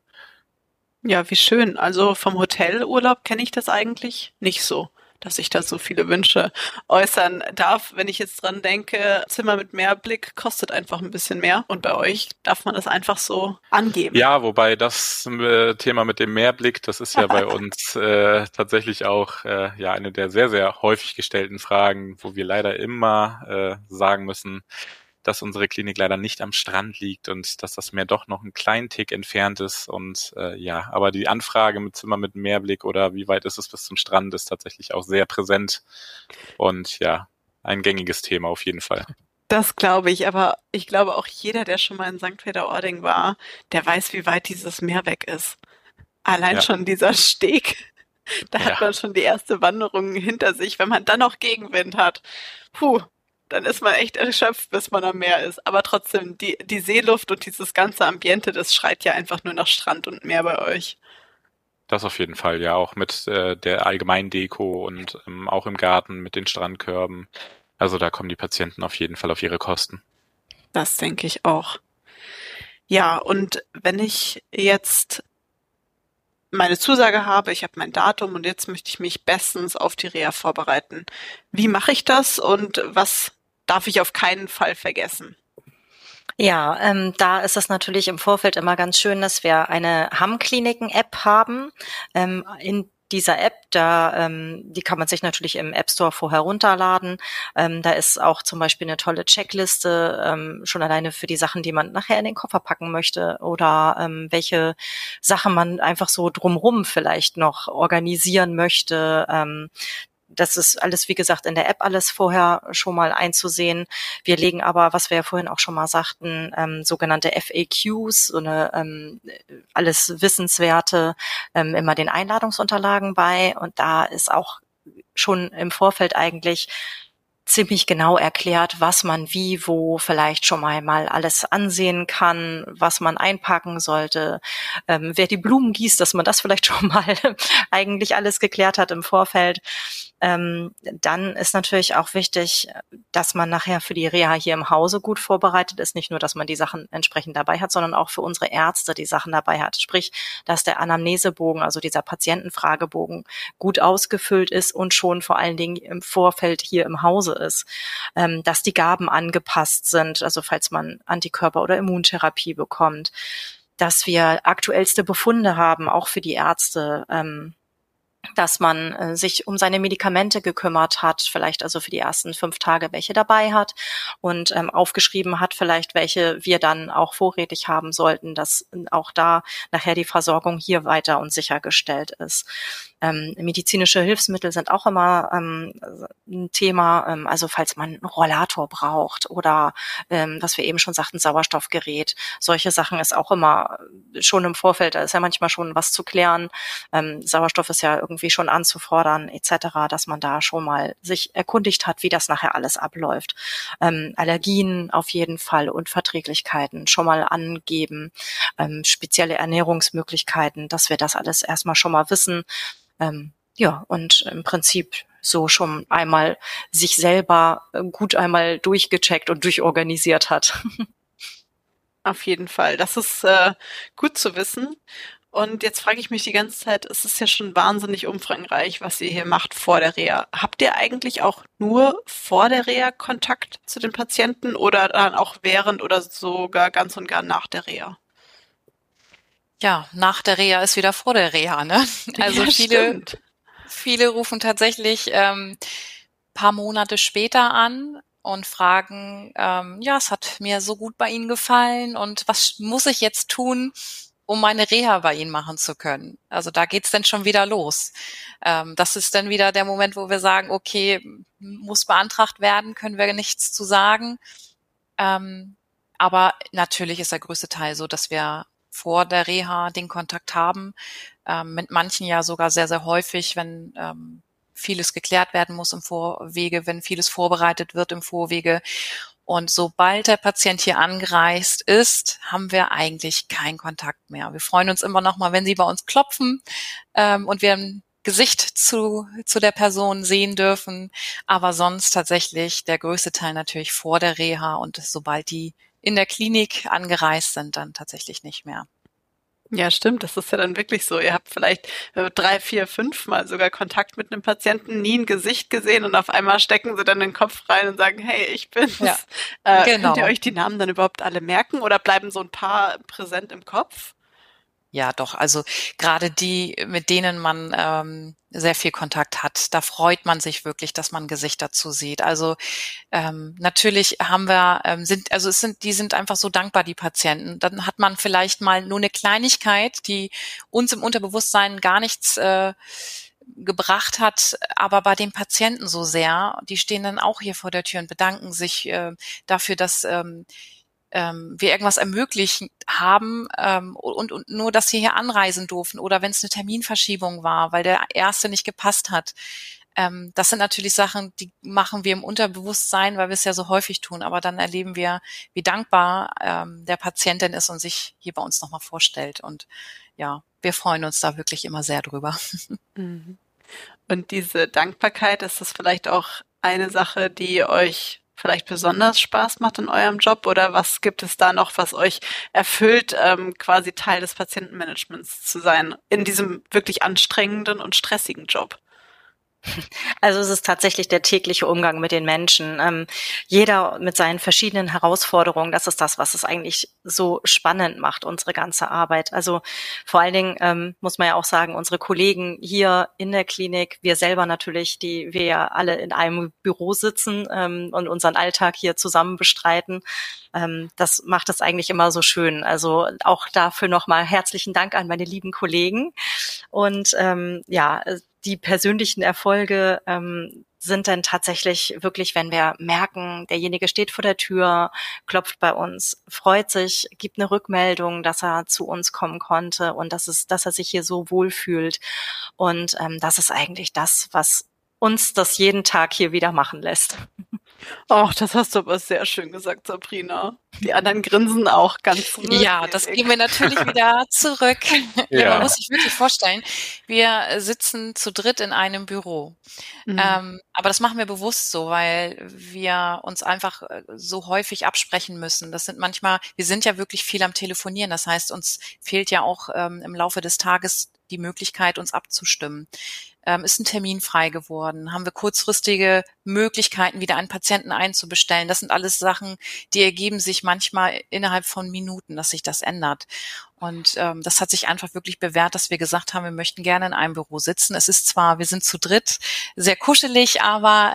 [SPEAKER 1] Ja, wie schön. Also vom Hotelurlaub kenne ich das eigentlich nicht so, dass ich da so viele Wünsche äußern darf. Wenn ich jetzt dran denke, Zimmer mit Meerblick kostet einfach ein bisschen mehr. Und bei euch darf man das einfach so angeben.
[SPEAKER 2] Ja, wobei das Thema mit dem Mehrblick, das ist ja bei uns tatsächlich auch ja eine der sehr, sehr häufig gestellten Fragen, wo wir leider immer sagen müssen, dass unsere Klinik leider nicht am Strand liegt und dass das Meer doch noch einen kleinen Tick entfernt ist. Und ja, aber die Anfrage mit Zimmer mit Meerblick oder wie weit ist es bis zum Strand ist tatsächlich auch sehr präsent und ja, ein gängiges Thema auf jeden Fall.
[SPEAKER 1] Das glaube ich, aber ich glaube auch jeder, der schon mal in St. Peter-Ording war, der weiß, wie weit dieses Meer weg ist. Allein schon dieser Steg, da hat man schon die erste Wanderung hinter sich. Wenn man dann noch Gegenwind hat, dann ist man echt erschöpft, bis man am Meer ist. Aber trotzdem, die Seeluft und dieses ganze Ambiente, das schreit ja einfach nur nach Strand und Meer bei euch.
[SPEAKER 2] Das auf jeden Fall, ja, auch mit der Allgemeindeko und auch im Garten mit den Strandkörben. Also da kommen die Patienten auf jeden Fall auf ihre Kosten.
[SPEAKER 1] Das denke ich auch. Ja, und wenn ich jetzt meine Zusage habe, ich habe mein Datum und jetzt möchte ich mich bestens auf die Reha vorbereiten. Wie mache ich das und was darf ich auf keinen Fall vergessen?
[SPEAKER 4] Ja, da ist es natürlich im Vorfeld immer ganz schön, dass wir eine Hamm-Kliniken-App haben. In dieser App, die kann man sich natürlich im App Store vorher runterladen. Da ist auch zum Beispiel eine tolle Checkliste, schon alleine für die Sachen, die man nachher in den Koffer packen möchte oder welche Sachen man einfach so drumrum vielleicht noch organisieren möchte. Das ist alles, wie gesagt, in der App alles vorher schon mal einzusehen. Wir legen aber, was wir ja vorhin auch schon mal sagten, sogenannte FAQs, so eine alles Wissenswerte, immer den Einladungsunterlagen bei. Und da ist auch schon im Vorfeld eigentlich ziemlich genau erklärt, was man wie, wo vielleicht schon mal alles ansehen kann, was man einpacken sollte, wer die Blumen gießt, dass man das vielleicht schon mal eigentlich alles geklärt hat im Vorfeld. Dann ist natürlich auch wichtig, dass man nachher für die Reha hier im Hause gut vorbereitet ist. Nicht nur, dass man die Sachen entsprechend dabei hat, sondern auch für unsere Ärzte die Sachen dabei hat. Sprich, dass der Anamnesebogen, also dieser Patientenfragebogen, gut ausgefüllt ist und schon vor allen Dingen im Vorfeld hier im Hause ist. Dass die Gaben angepasst sind, also falls man Antikörper- oder Immuntherapie bekommt. Dass wir aktuellste Befunde haben, auch für die Ärzte, dass man sich um seine Medikamente gekümmert hat, vielleicht also für die ersten 5 Tage welche dabei hat und aufgeschrieben hat, vielleicht welche wir dann auch vorrätig haben sollten, dass auch da nachher die Versorgung hier weiter und sichergestellt ist. Medizinische Hilfsmittel sind auch immer ein Thema, also falls man einen Rollator braucht oder was wir eben schon sagten, Sauerstoffgerät. Solche Sachen ist auch immer schon im Vorfeld, da ist ja manchmal schon was zu klären. Sauerstoff ist ja irgendwie schon anzufordern etc., dass man da schon mal sich erkundigt hat, wie das nachher alles abläuft. Allergien auf jeden Fall und Verträglichkeiten schon mal angeben, spezielle Ernährungsmöglichkeiten, dass wir das alles erstmal schon mal wissen. Ja, und im Prinzip so schon einmal sich selber gut einmal durchgecheckt und durchorganisiert hat.
[SPEAKER 1] Auf jeden Fall. Das ist gut zu wissen. Und jetzt frage ich mich die ganze Zeit, es ist ja schon wahnsinnig umfangreich, was ihr hier macht vor der Reha. Habt ihr eigentlich auch nur vor der Reha Kontakt zu den Patienten oder dann auch während oder sogar ganz und gar nach der Reha?
[SPEAKER 3] Ja, nach der Reha ist wieder vor der Reha, ne? Also
[SPEAKER 1] Ja,
[SPEAKER 3] viele rufen tatsächlich paar Monate später an und fragen, ja, es hat mir so gut bei Ihnen gefallen und was muss ich jetzt tun, um eine Reha bei Ihnen machen zu können. Also da geht's dann schon wieder los. Das ist dann wieder der Moment, wo wir sagen, okay, muss beantragt werden, können wir nichts zu sagen. Aber natürlich ist der größte Teil so, dass wir vor der Reha den Kontakt haben. Mit manchen ja sogar sehr, sehr häufig, wenn vieles geklärt werden muss im Vorwege, wenn vieles vorbereitet wird im Vorwege. Und sobald der Patient hier angereist ist, haben wir eigentlich keinen Kontakt mehr. Wir freuen uns immer noch mal, wenn Sie bei uns klopfen und wir ein Gesicht zu der Person sehen dürfen. Aber sonst tatsächlich der größte Teil natürlich vor der Reha und sobald die in der Klinik angereist sind, dann tatsächlich nicht mehr.
[SPEAKER 1] Ja, stimmt. Das ist ja dann wirklich so. Ihr habt vielleicht 3, 4, 5 Mal sogar Kontakt mit einem Patienten, nie ein Gesicht gesehen und auf einmal stecken sie dann den Kopf rein und sagen, hey, ich bin's.
[SPEAKER 3] Ja, genau.
[SPEAKER 1] Könnt ihr euch die Namen dann überhaupt alle merken oder bleiben so ein paar präsent im Kopf?
[SPEAKER 3] Ja, doch. Also gerade die, mit denen man sehr viel Kontakt hat, da freut man sich wirklich, dass man ein Gesicht dazu sieht. Also natürlich haben wir, die sind einfach so dankbar, die Patienten. Dann hat man vielleicht mal nur eine Kleinigkeit, die uns im Unterbewusstsein gar nichts gebracht hat, aber bei den Patienten so sehr. Die stehen dann auch hier vor der Tür und bedanken sich dafür, dass wir irgendwas ermöglichen haben und nur, dass sie hier anreisen durften oder wenn es eine Terminverschiebung war, weil der erste nicht gepasst hat. Das sind natürlich Sachen, die machen wir im Unterbewusstsein, weil wir es ja so häufig tun, aber dann erleben wir, wie dankbar der Patient denn ist und sich hier bei uns nochmal vorstellt. Und ja, wir freuen uns da wirklich immer sehr drüber.
[SPEAKER 1] Mhm. Und diese Dankbarkeit, ist das vielleicht auch eine Sache, die euch vielleicht besonders Spaß macht in eurem Job oder was gibt es da noch, was euch erfüllt, quasi Teil des Patientenmanagements zu sein in diesem wirklich anstrengenden und stressigen Job?
[SPEAKER 4] Also es ist tatsächlich der tägliche Umgang mit den Menschen. Jeder mit seinen verschiedenen Herausforderungen, das ist das, was es eigentlich so spannend macht, unsere ganze Arbeit. Also vor allen Dingen muss man ja auch sagen, unsere Kollegen hier in der Klinik, wir selber natürlich, die wir ja alle in einem Büro sitzen und unseren Alltag hier zusammen bestreiten, das macht es eigentlich immer so schön. Also auch dafür nochmal herzlichen Dank an meine lieben Kollegen. Und die persönlichen Erfolge sind dann tatsächlich wirklich, wenn wir merken, derjenige steht vor der Tür, klopft bei uns, freut sich, gibt eine Rückmeldung, dass er zu uns kommen konnte und dass er sich hier so wohlfühlt. Und das ist eigentlich das, was uns das jeden Tag hier wieder machen lässt.
[SPEAKER 1] Ach, das hast du aber sehr schön gesagt, Sabrina. Die anderen grinsen auch ganz rührselig.
[SPEAKER 3] Ja, das geben wir natürlich wieder zurück. Ja, man muss sich wirklich vorstellen, wir sitzen zu dritt in einem Büro. Aber das machen wir bewusst so, weil wir uns einfach so häufig absprechen müssen. Das sind manchmal, wir sind ja wirklich viel am Telefonieren. Das heißt, uns fehlt ja auch im Laufe des Tages die Möglichkeit, uns abzustimmen. Ist ein Termin frei geworden? Haben wir kurzfristige Möglichkeiten, wieder einen Patienten einzubestellen? Das sind alles Sachen, die ergeben sich manchmal innerhalb von Minuten, dass sich das ändert. Und das hat sich einfach wirklich bewährt, dass wir gesagt haben, wir möchten gerne in einem Büro sitzen. Es ist zwar, wir sind zu dritt, sehr kuschelig, aber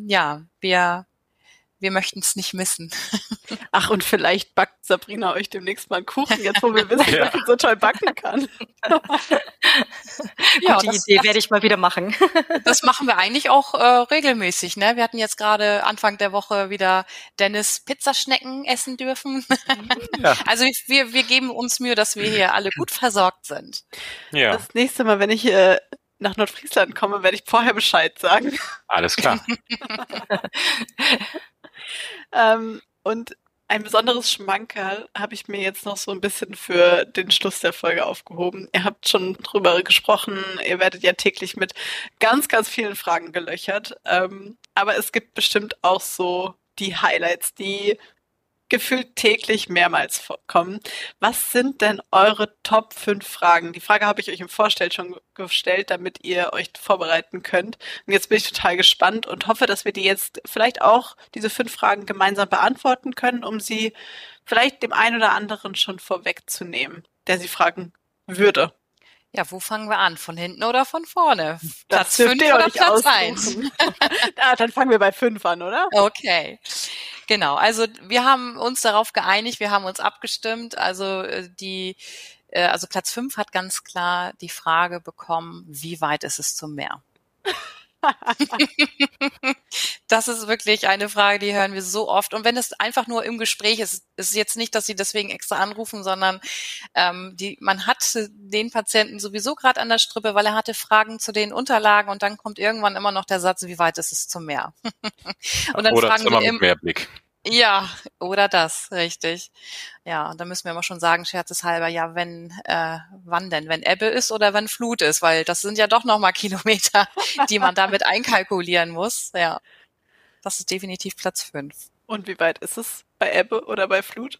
[SPEAKER 3] wir möchten es nicht missen.
[SPEAKER 1] Ach, und vielleicht backt Sabrina euch demnächst mal einen Kuchen, jetzt wo wir wissen, dass sie so toll backen kann.
[SPEAKER 4] Ja, Gute Idee, werde ich mal wieder machen.
[SPEAKER 3] Das machen wir eigentlich auch regelmäßig. Ne? Wir hatten jetzt gerade Anfang der Woche wieder Dennis Pizzaschnecken essen dürfen. Ja. Also wir geben uns Mühe, dass wir hier alle gut versorgt sind.
[SPEAKER 1] Ja. Das nächste Mal, wenn ich nach Nordfriesland komme, werde ich vorher Bescheid sagen.
[SPEAKER 2] Alles klar.
[SPEAKER 1] Und ein besonderes Schmankerl habe ich mir jetzt noch so ein bisschen für den Schluss der Folge aufgehoben. Ihr habt schon drüber gesprochen, ihr werdet ja täglich mit ganz, ganz vielen Fragen gelöchert. Aber es gibt bestimmt auch so die Highlights, die gefühlt täglich mehrmals vorkommen. Was sind denn eure Top 5 Fragen? Die Frage habe ich euch im Vorfeld schon gestellt, damit ihr euch vorbereiten könnt. Und jetzt bin ich total gespannt und hoffe, dass wir die jetzt vielleicht auch, diese 5 Fragen gemeinsam beantworten können, um sie vielleicht dem einen oder anderen schon vorwegzunehmen, der sie fragen würde.
[SPEAKER 3] Ja, wo fangen wir an? Von hinten oder von vorne?
[SPEAKER 1] Platz 5 oder Platz 1? Dann fangen wir bei 5 an, oder?
[SPEAKER 3] Okay. Genau, also wir haben uns darauf geeinigt, wir haben uns abgestimmt, also die also Platz 5 hat ganz klar die Frage bekommen, wie weit ist es zum Meer? Das ist wirklich eine Frage, die hören wir so oft. Und wenn es einfach nur im Gespräch ist, ist es jetzt nicht, dass sie deswegen extra anrufen, sondern man hat den Patienten sowieso gerade an der Strippe, weil er hatte Fragen zu den Unterlagen und dann kommt irgendwann immer noch der Satz, wie weit ist es zum Meer? Und dann
[SPEAKER 2] Oder
[SPEAKER 3] fragen
[SPEAKER 2] Zimmer
[SPEAKER 3] wir
[SPEAKER 2] mit Mehrblick.
[SPEAKER 3] ja, oder das, richtig. Ja, und da müssen wir immer schon sagen, scherzeshalber, ja, wann denn? Wenn Ebbe ist oder wenn Flut ist? Weil das sind ja doch nochmal Kilometer, die man damit einkalkulieren muss. Ja, das ist definitiv Platz 5.
[SPEAKER 1] Und wie weit ist es bei Ebbe oder bei Flut?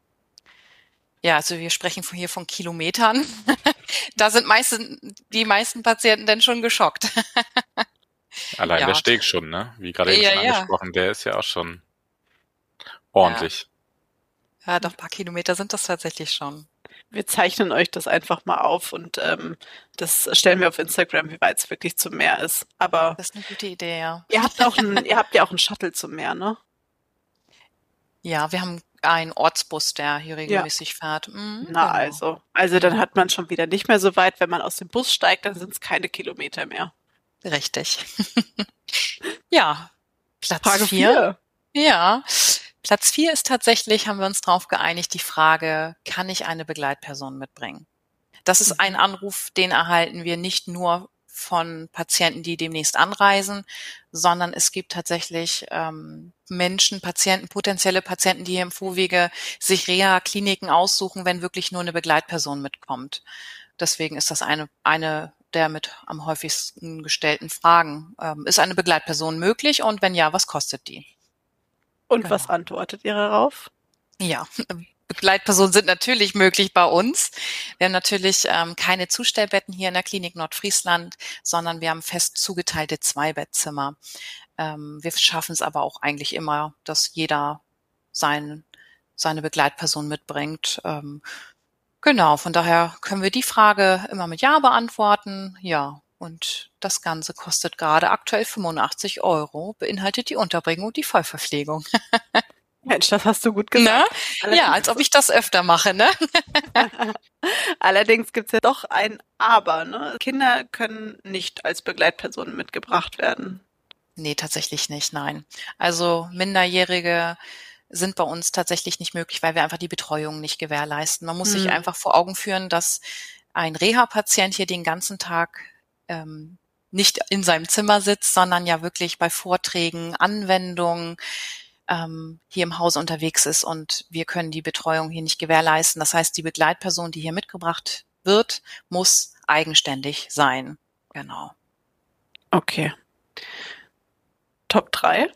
[SPEAKER 3] Ja, also wir sprechen hier von Kilometern. Da sind die meisten Patienten denn schon geschockt.
[SPEAKER 2] Allein
[SPEAKER 3] Ja.
[SPEAKER 2] der Steg schon, ne? Wie gerade eben
[SPEAKER 3] Ja,
[SPEAKER 2] schon
[SPEAKER 3] ja.
[SPEAKER 2] angesprochen, der ist ja auch schon ordentlich.
[SPEAKER 3] Ja, doch ein paar Kilometer sind das tatsächlich schon.
[SPEAKER 1] Wir zeichnen euch das einfach mal auf und das stellen wir auf Instagram, wie weit es wirklich zum Meer ist. Aber
[SPEAKER 3] Das ist eine gute Idee, ja.
[SPEAKER 1] ihr habt ja auch einen Shuttle zum Meer, ne?
[SPEAKER 3] Ja, wir haben einen Ortsbus, der hier regelmäßig fährt.
[SPEAKER 1] Na,
[SPEAKER 3] Genau.
[SPEAKER 1] also dann hat man schon wieder nicht mehr so weit. Wenn man aus dem Bus steigt, dann sind es keine Kilometer mehr.
[SPEAKER 3] Richtig. Ja, Platz
[SPEAKER 1] Frage
[SPEAKER 3] 4. Ja, Platz 4 ist tatsächlich, haben wir uns darauf geeinigt, die Frage, kann ich eine Begleitperson mitbringen? Das ist ein Anruf, den erhalten wir nicht nur von Patienten, die demnächst anreisen, sondern es gibt tatsächlich Menschen, Patienten, potenzielle Patienten, die hier im Vorwege sich Reha-Kliniken aussuchen, wenn wirklich nur eine Begleitperson mitkommt. Deswegen ist das eine der mit am häufigsten gestellten Fragen. Ist eine Begleitperson möglich und wenn ja, was kostet die?
[SPEAKER 1] Und
[SPEAKER 3] Genau.
[SPEAKER 1] was antwortet ihr darauf?
[SPEAKER 3] Ja, Begleitpersonen sind natürlich möglich bei uns. Wir haben natürlich keine Zustellbetten hier in der Klinik Nordfriesland, sondern wir haben fest zugeteilte 2-Bettzimmer. Wir schaffen es aber auch eigentlich immer, dass jeder seine Begleitperson mitbringt. Genau, von daher können wir die Frage immer mit Ja beantworten. Ja, und das Ganze kostet gerade aktuell 85 €, beinhaltet die Unterbringung und die Vollverpflegung.
[SPEAKER 1] Mensch, das hast du gut gesagt.
[SPEAKER 3] Ne? Ja, als ob ich das öfter mache, ne?
[SPEAKER 1] Allerdings gibt's ja doch ein Aber, ne? Kinder können nicht als Begleitpersonen mitgebracht werden.
[SPEAKER 3] Nee, tatsächlich nicht, nein. Also Minderjährige sind bei uns tatsächlich nicht möglich, weil wir einfach die Betreuung nicht gewährleisten. Man muss sich einfach vor Augen führen, dass ein Reha-Patient hier den ganzen Tag nicht in seinem Zimmer sitzt, sondern ja wirklich bei Vorträgen, Anwendungen hier im Haus unterwegs ist und wir können die Betreuung hier nicht gewährleisten. Das heißt, die Begleitperson, die hier mitgebracht wird, muss eigenständig sein. Genau.
[SPEAKER 1] Okay. Top 3?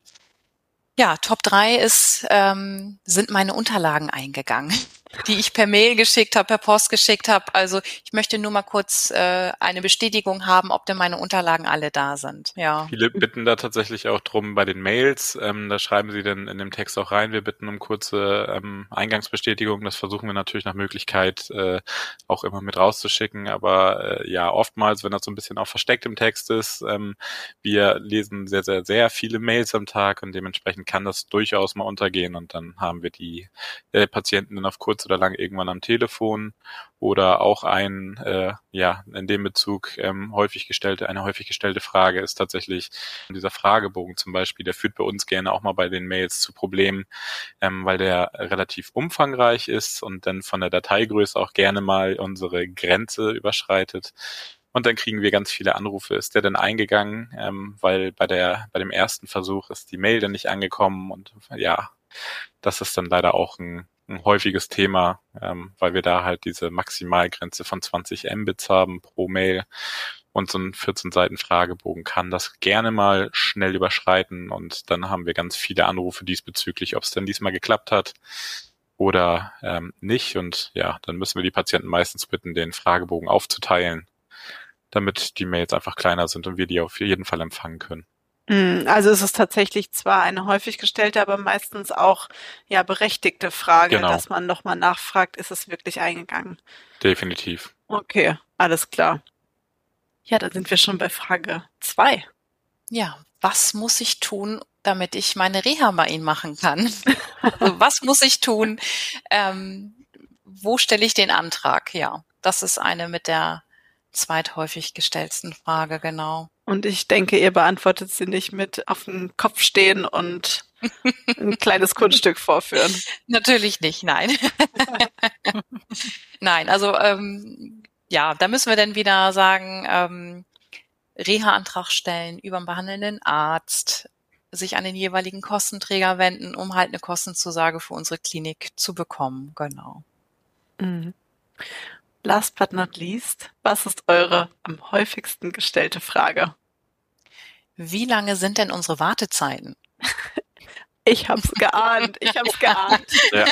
[SPEAKER 3] Ja, Top 3 sind meine Unterlagen eingegangen, die ich per Mail geschickt habe, per Post geschickt habe. Also ich möchte nur mal kurz eine Bestätigung haben, ob denn meine Unterlagen alle da sind. Ja.
[SPEAKER 2] Viele bitten da tatsächlich auch drum bei den Mails. Da schreiben sie dann in dem Text auch rein, wir bitten um kurze Eingangsbestätigung. Das versuchen wir natürlich nach Möglichkeit auch immer mit rauszuschicken. Aber ja, oftmals, wenn das so ein bisschen auch versteckt im Text ist, wir lesen sehr, sehr, sehr viele Mails am Tag und dementsprechend kann das durchaus mal untergehen. Und dann haben wir die Patienten dann auf kurz oder lang irgendwann am Telefon oder auch in dem Bezug eine häufig gestellte Frage ist tatsächlich dieser Fragebogen zum Beispiel, der führt bei uns gerne auch mal bei den Mails zu Problemen, weil der relativ umfangreich ist und dann von der Dateigröße auch gerne mal unsere Grenze überschreitet. Und dann kriegen wir ganz viele Anrufe. Ist der denn eingegangen? Weil bei dem ersten Versuch ist die Mail dann nicht angekommen und ja, das ist dann leider auch ein häufiges Thema, weil wir da halt diese Maximalgrenze von 20 Mbits haben pro Mail und so ein 14 Seiten Fragebogen kann das gerne mal schnell überschreiten und dann haben wir ganz viele Anrufe diesbezüglich, ob es denn diesmal geklappt hat oder nicht und ja, dann müssen wir die Patienten meistens bitten, den Fragebogen aufzuteilen, damit die Mails einfach kleiner sind und wir die auf jeden Fall empfangen können.
[SPEAKER 1] Also es ist tatsächlich zwar eine häufig gestellte, aber meistens auch ja berechtigte Frage,
[SPEAKER 2] Genau.
[SPEAKER 1] dass man nochmal nachfragt, ist es wirklich eingegangen?
[SPEAKER 2] Definitiv.
[SPEAKER 1] Okay, alles klar. Ja, da sind wir schon bei Frage 2.
[SPEAKER 3] Ja, was muss ich tun, damit ich meine Reha bei Ihnen machen kann? Also, was muss ich tun? wo stelle ich den Antrag? Ja, das ist eine mit der zweithäufig gestellten Frage, genau.
[SPEAKER 1] Und ich denke, ihr beantwortet sie nicht mit auf dem Kopf stehen und ein kleines Kunststück vorführen.
[SPEAKER 3] Natürlich nicht, nein. Nein, also ja, da müssen wir dann wieder sagen, Reha-Antrag stellen über den behandelnden Arzt, sich an den jeweiligen Kostenträger wenden, um halt eine Kostenzusage für unsere Klinik zu bekommen. Genau.
[SPEAKER 1] Mhm. Last but not least, was ist eure am häufigsten gestellte Frage?
[SPEAKER 3] Wie lange sind denn unsere Wartezeiten?
[SPEAKER 1] Ich hab's geahnt.
[SPEAKER 2] Ja.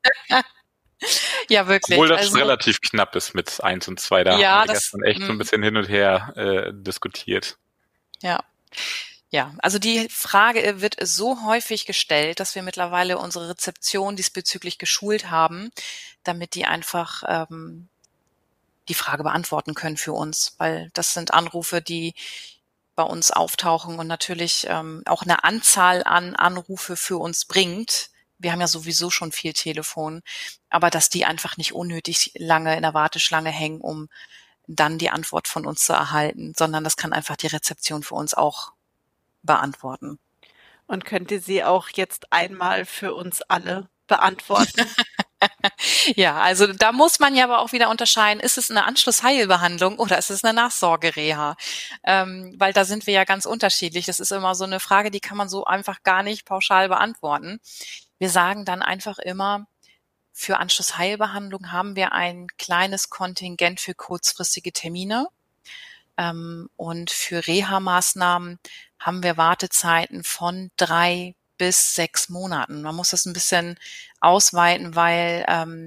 [SPEAKER 3] Ja, wirklich.
[SPEAKER 2] Obwohl das relativ knapp ist mit 1 und 2. Da
[SPEAKER 3] Ja,
[SPEAKER 2] haben wir gestern echt so ein bisschen hin und her diskutiert.
[SPEAKER 3] Ja. Ja, also die Frage wird so häufig gestellt, dass wir mittlerweile unsere Rezeption diesbezüglich geschult haben, damit die einfach die Frage beantworten können für uns, weil das sind Anrufe, die bei uns auftauchen und natürlich auch eine Anzahl an Anrufe für uns bringt. Wir haben ja sowieso schon viel Telefon, aber dass die einfach nicht unnötig lange in der Warteschlange hängen, um dann die Antwort von uns zu erhalten, sondern das kann einfach die Rezeption für uns auch beantworten.
[SPEAKER 1] Und könnt ihr sie auch jetzt einmal für uns alle beantworten?
[SPEAKER 3] Ja, also da muss man ja aber auch wieder unterscheiden, ist es eine Anschlussheilbehandlung oder ist es eine Nachsorgereha? Weil da sind wir ja ganz unterschiedlich. Das ist immer so eine Frage, die kann man so einfach gar nicht pauschal beantworten. Wir sagen dann einfach immer, für Anschlussheilbehandlung haben wir ein kleines Kontingent für kurzfristige Termine. Und für Reha-Maßnahmen haben wir Wartezeiten von 3 bis 6 Monaten. Man muss das ein bisschen ausweiten, weil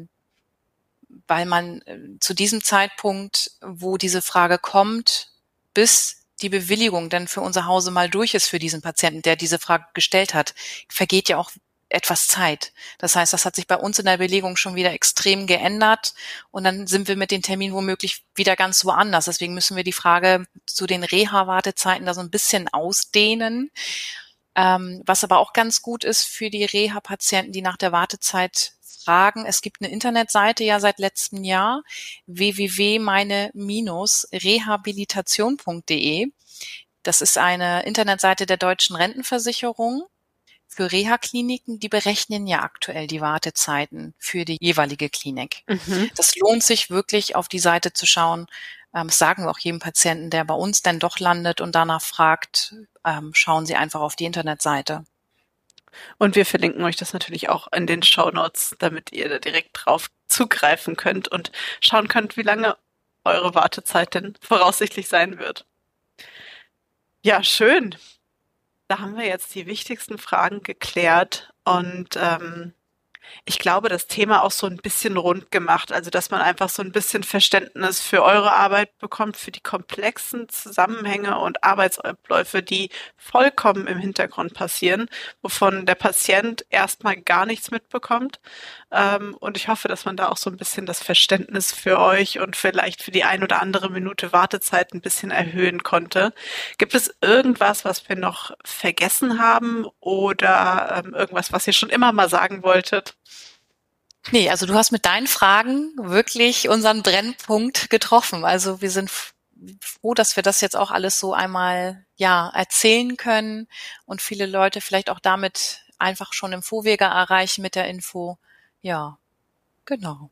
[SPEAKER 3] man zu diesem Zeitpunkt, wo diese Frage kommt, bis die Bewilligung dann für unser Hause mal durch ist für diesen Patienten, der diese Frage gestellt hat, vergeht ja auch etwas Zeit. Das heißt, das hat sich bei uns in der Belegung schon wieder extrem geändert und dann sind wir mit den Terminen womöglich wieder ganz woanders. Deswegen müssen wir die Frage zu den Reha-Wartezeiten da so ein bisschen ausdehnen. Was aber auch ganz gut ist für die Reha-Patienten, die nach der Wartezeit fragen. Es gibt eine Internetseite ja seit letztem Jahr, www.meine-rehabilitation.de. Das ist eine Internetseite der Deutschen Rentenversicherung für Reha-Kliniken. Die berechnen ja aktuell die Wartezeiten für die jeweilige Klinik. Mhm. Das lohnt sich wirklich, auf die Seite zu schauen. Das sagen wir auch jedem Patienten, der bei uns dann doch landet und danach fragt, schauen Sie einfach auf die Internetseite.
[SPEAKER 1] Und wir verlinken euch das natürlich auch in den Shownotes, damit ihr da direkt drauf zugreifen könnt und schauen könnt, wie lange eure Wartezeit denn voraussichtlich sein wird. Ja, schön. Da haben wir jetzt die wichtigsten Fragen geklärt und ich glaube, das Thema auch so ein bisschen rund gemacht, also dass man einfach so ein bisschen Verständnis für eure Arbeit bekommt, für die komplexen Zusammenhänge und Arbeitsabläufe, die vollkommen im Hintergrund passieren, wovon der Patient erstmal gar nichts mitbekommt. Und ich hoffe, dass man da auch so ein bisschen das Verständnis für euch und vielleicht für die ein oder andere Minute Wartezeit ein bisschen erhöhen konnte. Gibt es irgendwas, was wir noch vergessen haben oder irgendwas, was ihr schon immer mal sagen wolltet?
[SPEAKER 3] Nee, also du hast mit deinen Fragen wirklich unseren Brennpunkt getroffen. Also wir sind froh, dass wir das jetzt auch alles so einmal erzählen können und viele Leute vielleicht auch damit einfach schon im Vorwege erreichen mit der Info. Ja, genau.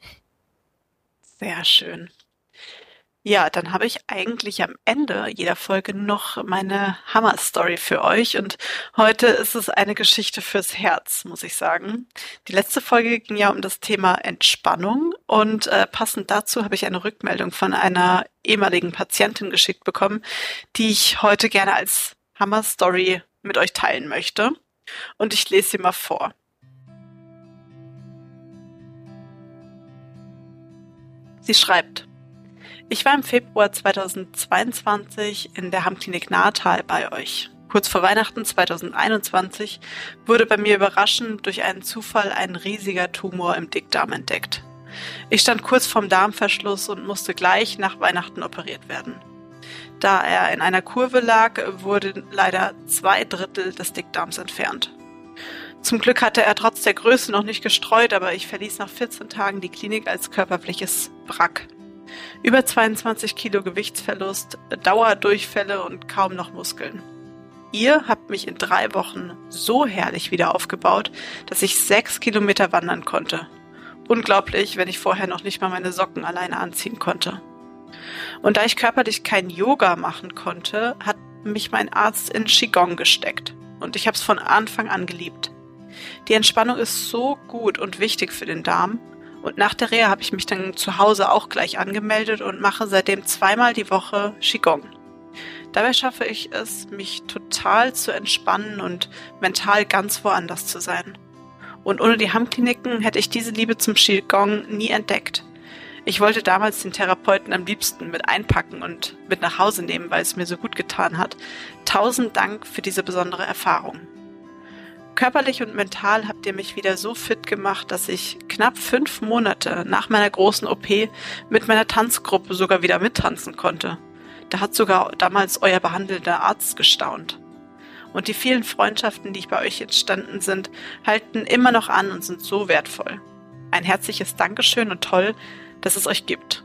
[SPEAKER 1] Sehr schön. Ja, dann habe ich eigentlich am Ende jeder Folge noch meine Hammer-Story für euch und heute ist es eine Geschichte fürs Herz, muss ich sagen. Die letzte Folge ging ja um das Thema Entspannung und passend dazu habe ich eine Rückmeldung von einer ehemaligen Patientin geschickt bekommen, die ich heute gerne als Hammer-Story mit euch teilen möchte und ich lese sie mal vor. Sie schreibt: Ich war im Februar 2022 in der Hamm-Klinik Nahetal bei euch. Kurz vor Weihnachten 2021 wurde bei mir überraschend durch einen Zufall ein riesiger Tumor im Dickdarm entdeckt. Ich stand kurz vorm Darmverschluss und musste gleich nach Weihnachten operiert werden. Da er in einer Kurve lag, wurde leider 2/3 des Dickdarms entfernt. Zum Glück hatte er trotz der Größe noch nicht gestreut, aber ich verließ nach 14 Tagen die Klinik als körperliches Wrack. Über 22 Kilo Gewichtsverlust, Dauerdurchfälle und kaum noch Muskeln. Ihr habt mich in 3 Wochen so herrlich wieder aufgebaut, dass ich 6 Kilometer wandern konnte. Unglaublich, wenn ich vorher noch nicht mal meine Socken alleine anziehen konnte. Und da ich körperlich kein Yoga machen konnte, hat mich mein Arzt in Qigong gesteckt. Und ich habe es von Anfang an geliebt. Die Entspannung ist so gut und wichtig für den Darm. Und nach der Reha habe ich mich dann zu Hause auch gleich angemeldet und mache seitdem 2-mal die Woche Qigong. Dabei schaffe ich es, mich total zu entspannen und mental ganz woanders zu sein. Und ohne die Hamm-Kliniken hätte ich diese Liebe zum Qigong nie entdeckt. Ich wollte damals den Therapeuten am liebsten mit einpacken und mit nach Hause nehmen, weil es mir so gut getan hat. 1000 Dank für diese besondere Erfahrung. Körperlich und mental habt ihr mich wieder so fit gemacht, dass ich knapp 5 Monate nach meiner großen OP mit meiner Tanzgruppe sogar wieder mittanzen konnte. Da hat sogar damals euer behandelnder Arzt gestaunt. Und die vielen Freundschaften, die bei euch entstanden sind, halten immer noch an und sind so wertvoll. Ein herzliches Dankeschön und toll, dass es euch gibt.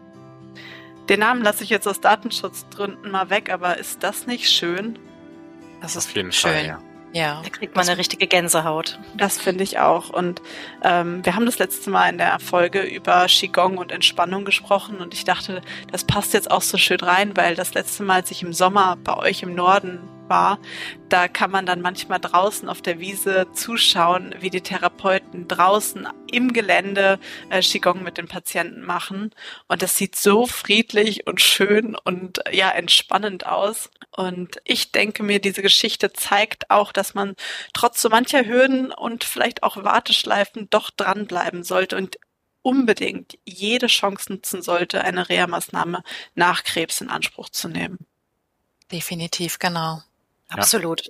[SPEAKER 1] Den Namen lasse ich jetzt aus Datenschutzgründen mal weg, aber ist das nicht schön?
[SPEAKER 3] Das ist
[SPEAKER 2] Auf jeden
[SPEAKER 3] schön.
[SPEAKER 2] Fall, ja.
[SPEAKER 3] Ja.
[SPEAKER 4] Da kriegt man eine richtige Gänsehaut.
[SPEAKER 1] Das finde ich auch. Und wir haben das letzte Mal in der Folge über Qigong und Entspannung gesprochen und ich dachte, das passt jetzt auch so schön rein, weil das letzte Mal, als ich im Sommer bei euch im Norden war, da kann man dann manchmal draußen auf der Wiese zuschauen, wie die Therapeuten draußen im Gelände Qigong mit den Patienten machen. Und das sieht so friedlich und schön und ja entspannend aus. Und ich denke mir, diese Geschichte zeigt auch, dass man trotz so mancher Hürden und vielleicht auch Warteschleifen doch dranbleiben sollte und unbedingt jede Chance nutzen sollte, eine Reha-Maßnahme nach Krebs in Anspruch zu nehmen.
[SPEAKER 3] Definitiv, genau.
[SPEAKER 4] Absolut.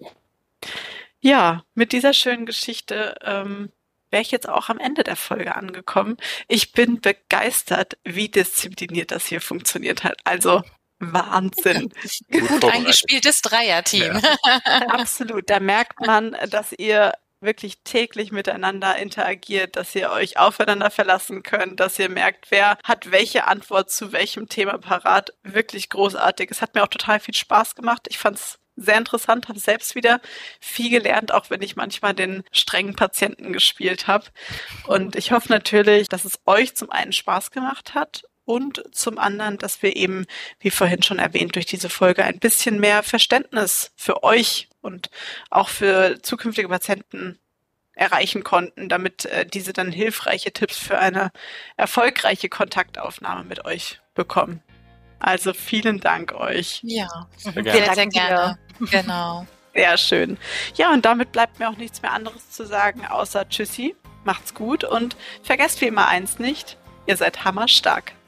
[SPEAKER 1] Ja, mit dieser schönen Geschichte wäre ich jetzt auch am Ende der Folge angekommen. Ich bin begeistert, wie diszipliniert das hier funktioniert hat. Also Wahnsinn.
[SPEAKER 3] Gut eingespieltes Dreierteam.
[SPEAKER 2] Ja.
[SPEAKER 1] Absolut. Da merkt man, dass ihr wirklich täglich miteinander interagiert, dass ihr euch aufeinander verlassen könnt, dass ihr merkt, wer hat welche Antwort zu welchem Thema parat. Wirklich großartig. Es hat mir auch total viel Spaß gemacht. Ich fand's sehr interessant, habe selbst wieder viel gelernt, auch wenn ich manchmal den strengen Patienten gespielt habe. Und ich hoffe natürlich, dass es euch zum einen Spaß gemacht hat und zum anderen, dass wir eben, wie vorhin schon erwähnt, durch diese Folge ein bisschen mehr Verständnis für euch und auch für zukünftige Patienten erreichen konnten, damit diese dann hilfreiche Tipps für eine erfolgreiche Kontaktaufnahme mit euch bekommen. Also vielen Dank euch.
[SPEAKER 3] Ja,
[SPEAKER 2] Sehr gerne.
[SPEAKER 3] sehr gerne. Genau.
[SPEAKER 1] Sehr schön. Ja, und damit bleibt mir auch nichts mehr anderes zu sagen, außer Tschüssi, macht's gut und vergesst wie immer eins nicht, ihr seid hammerstark.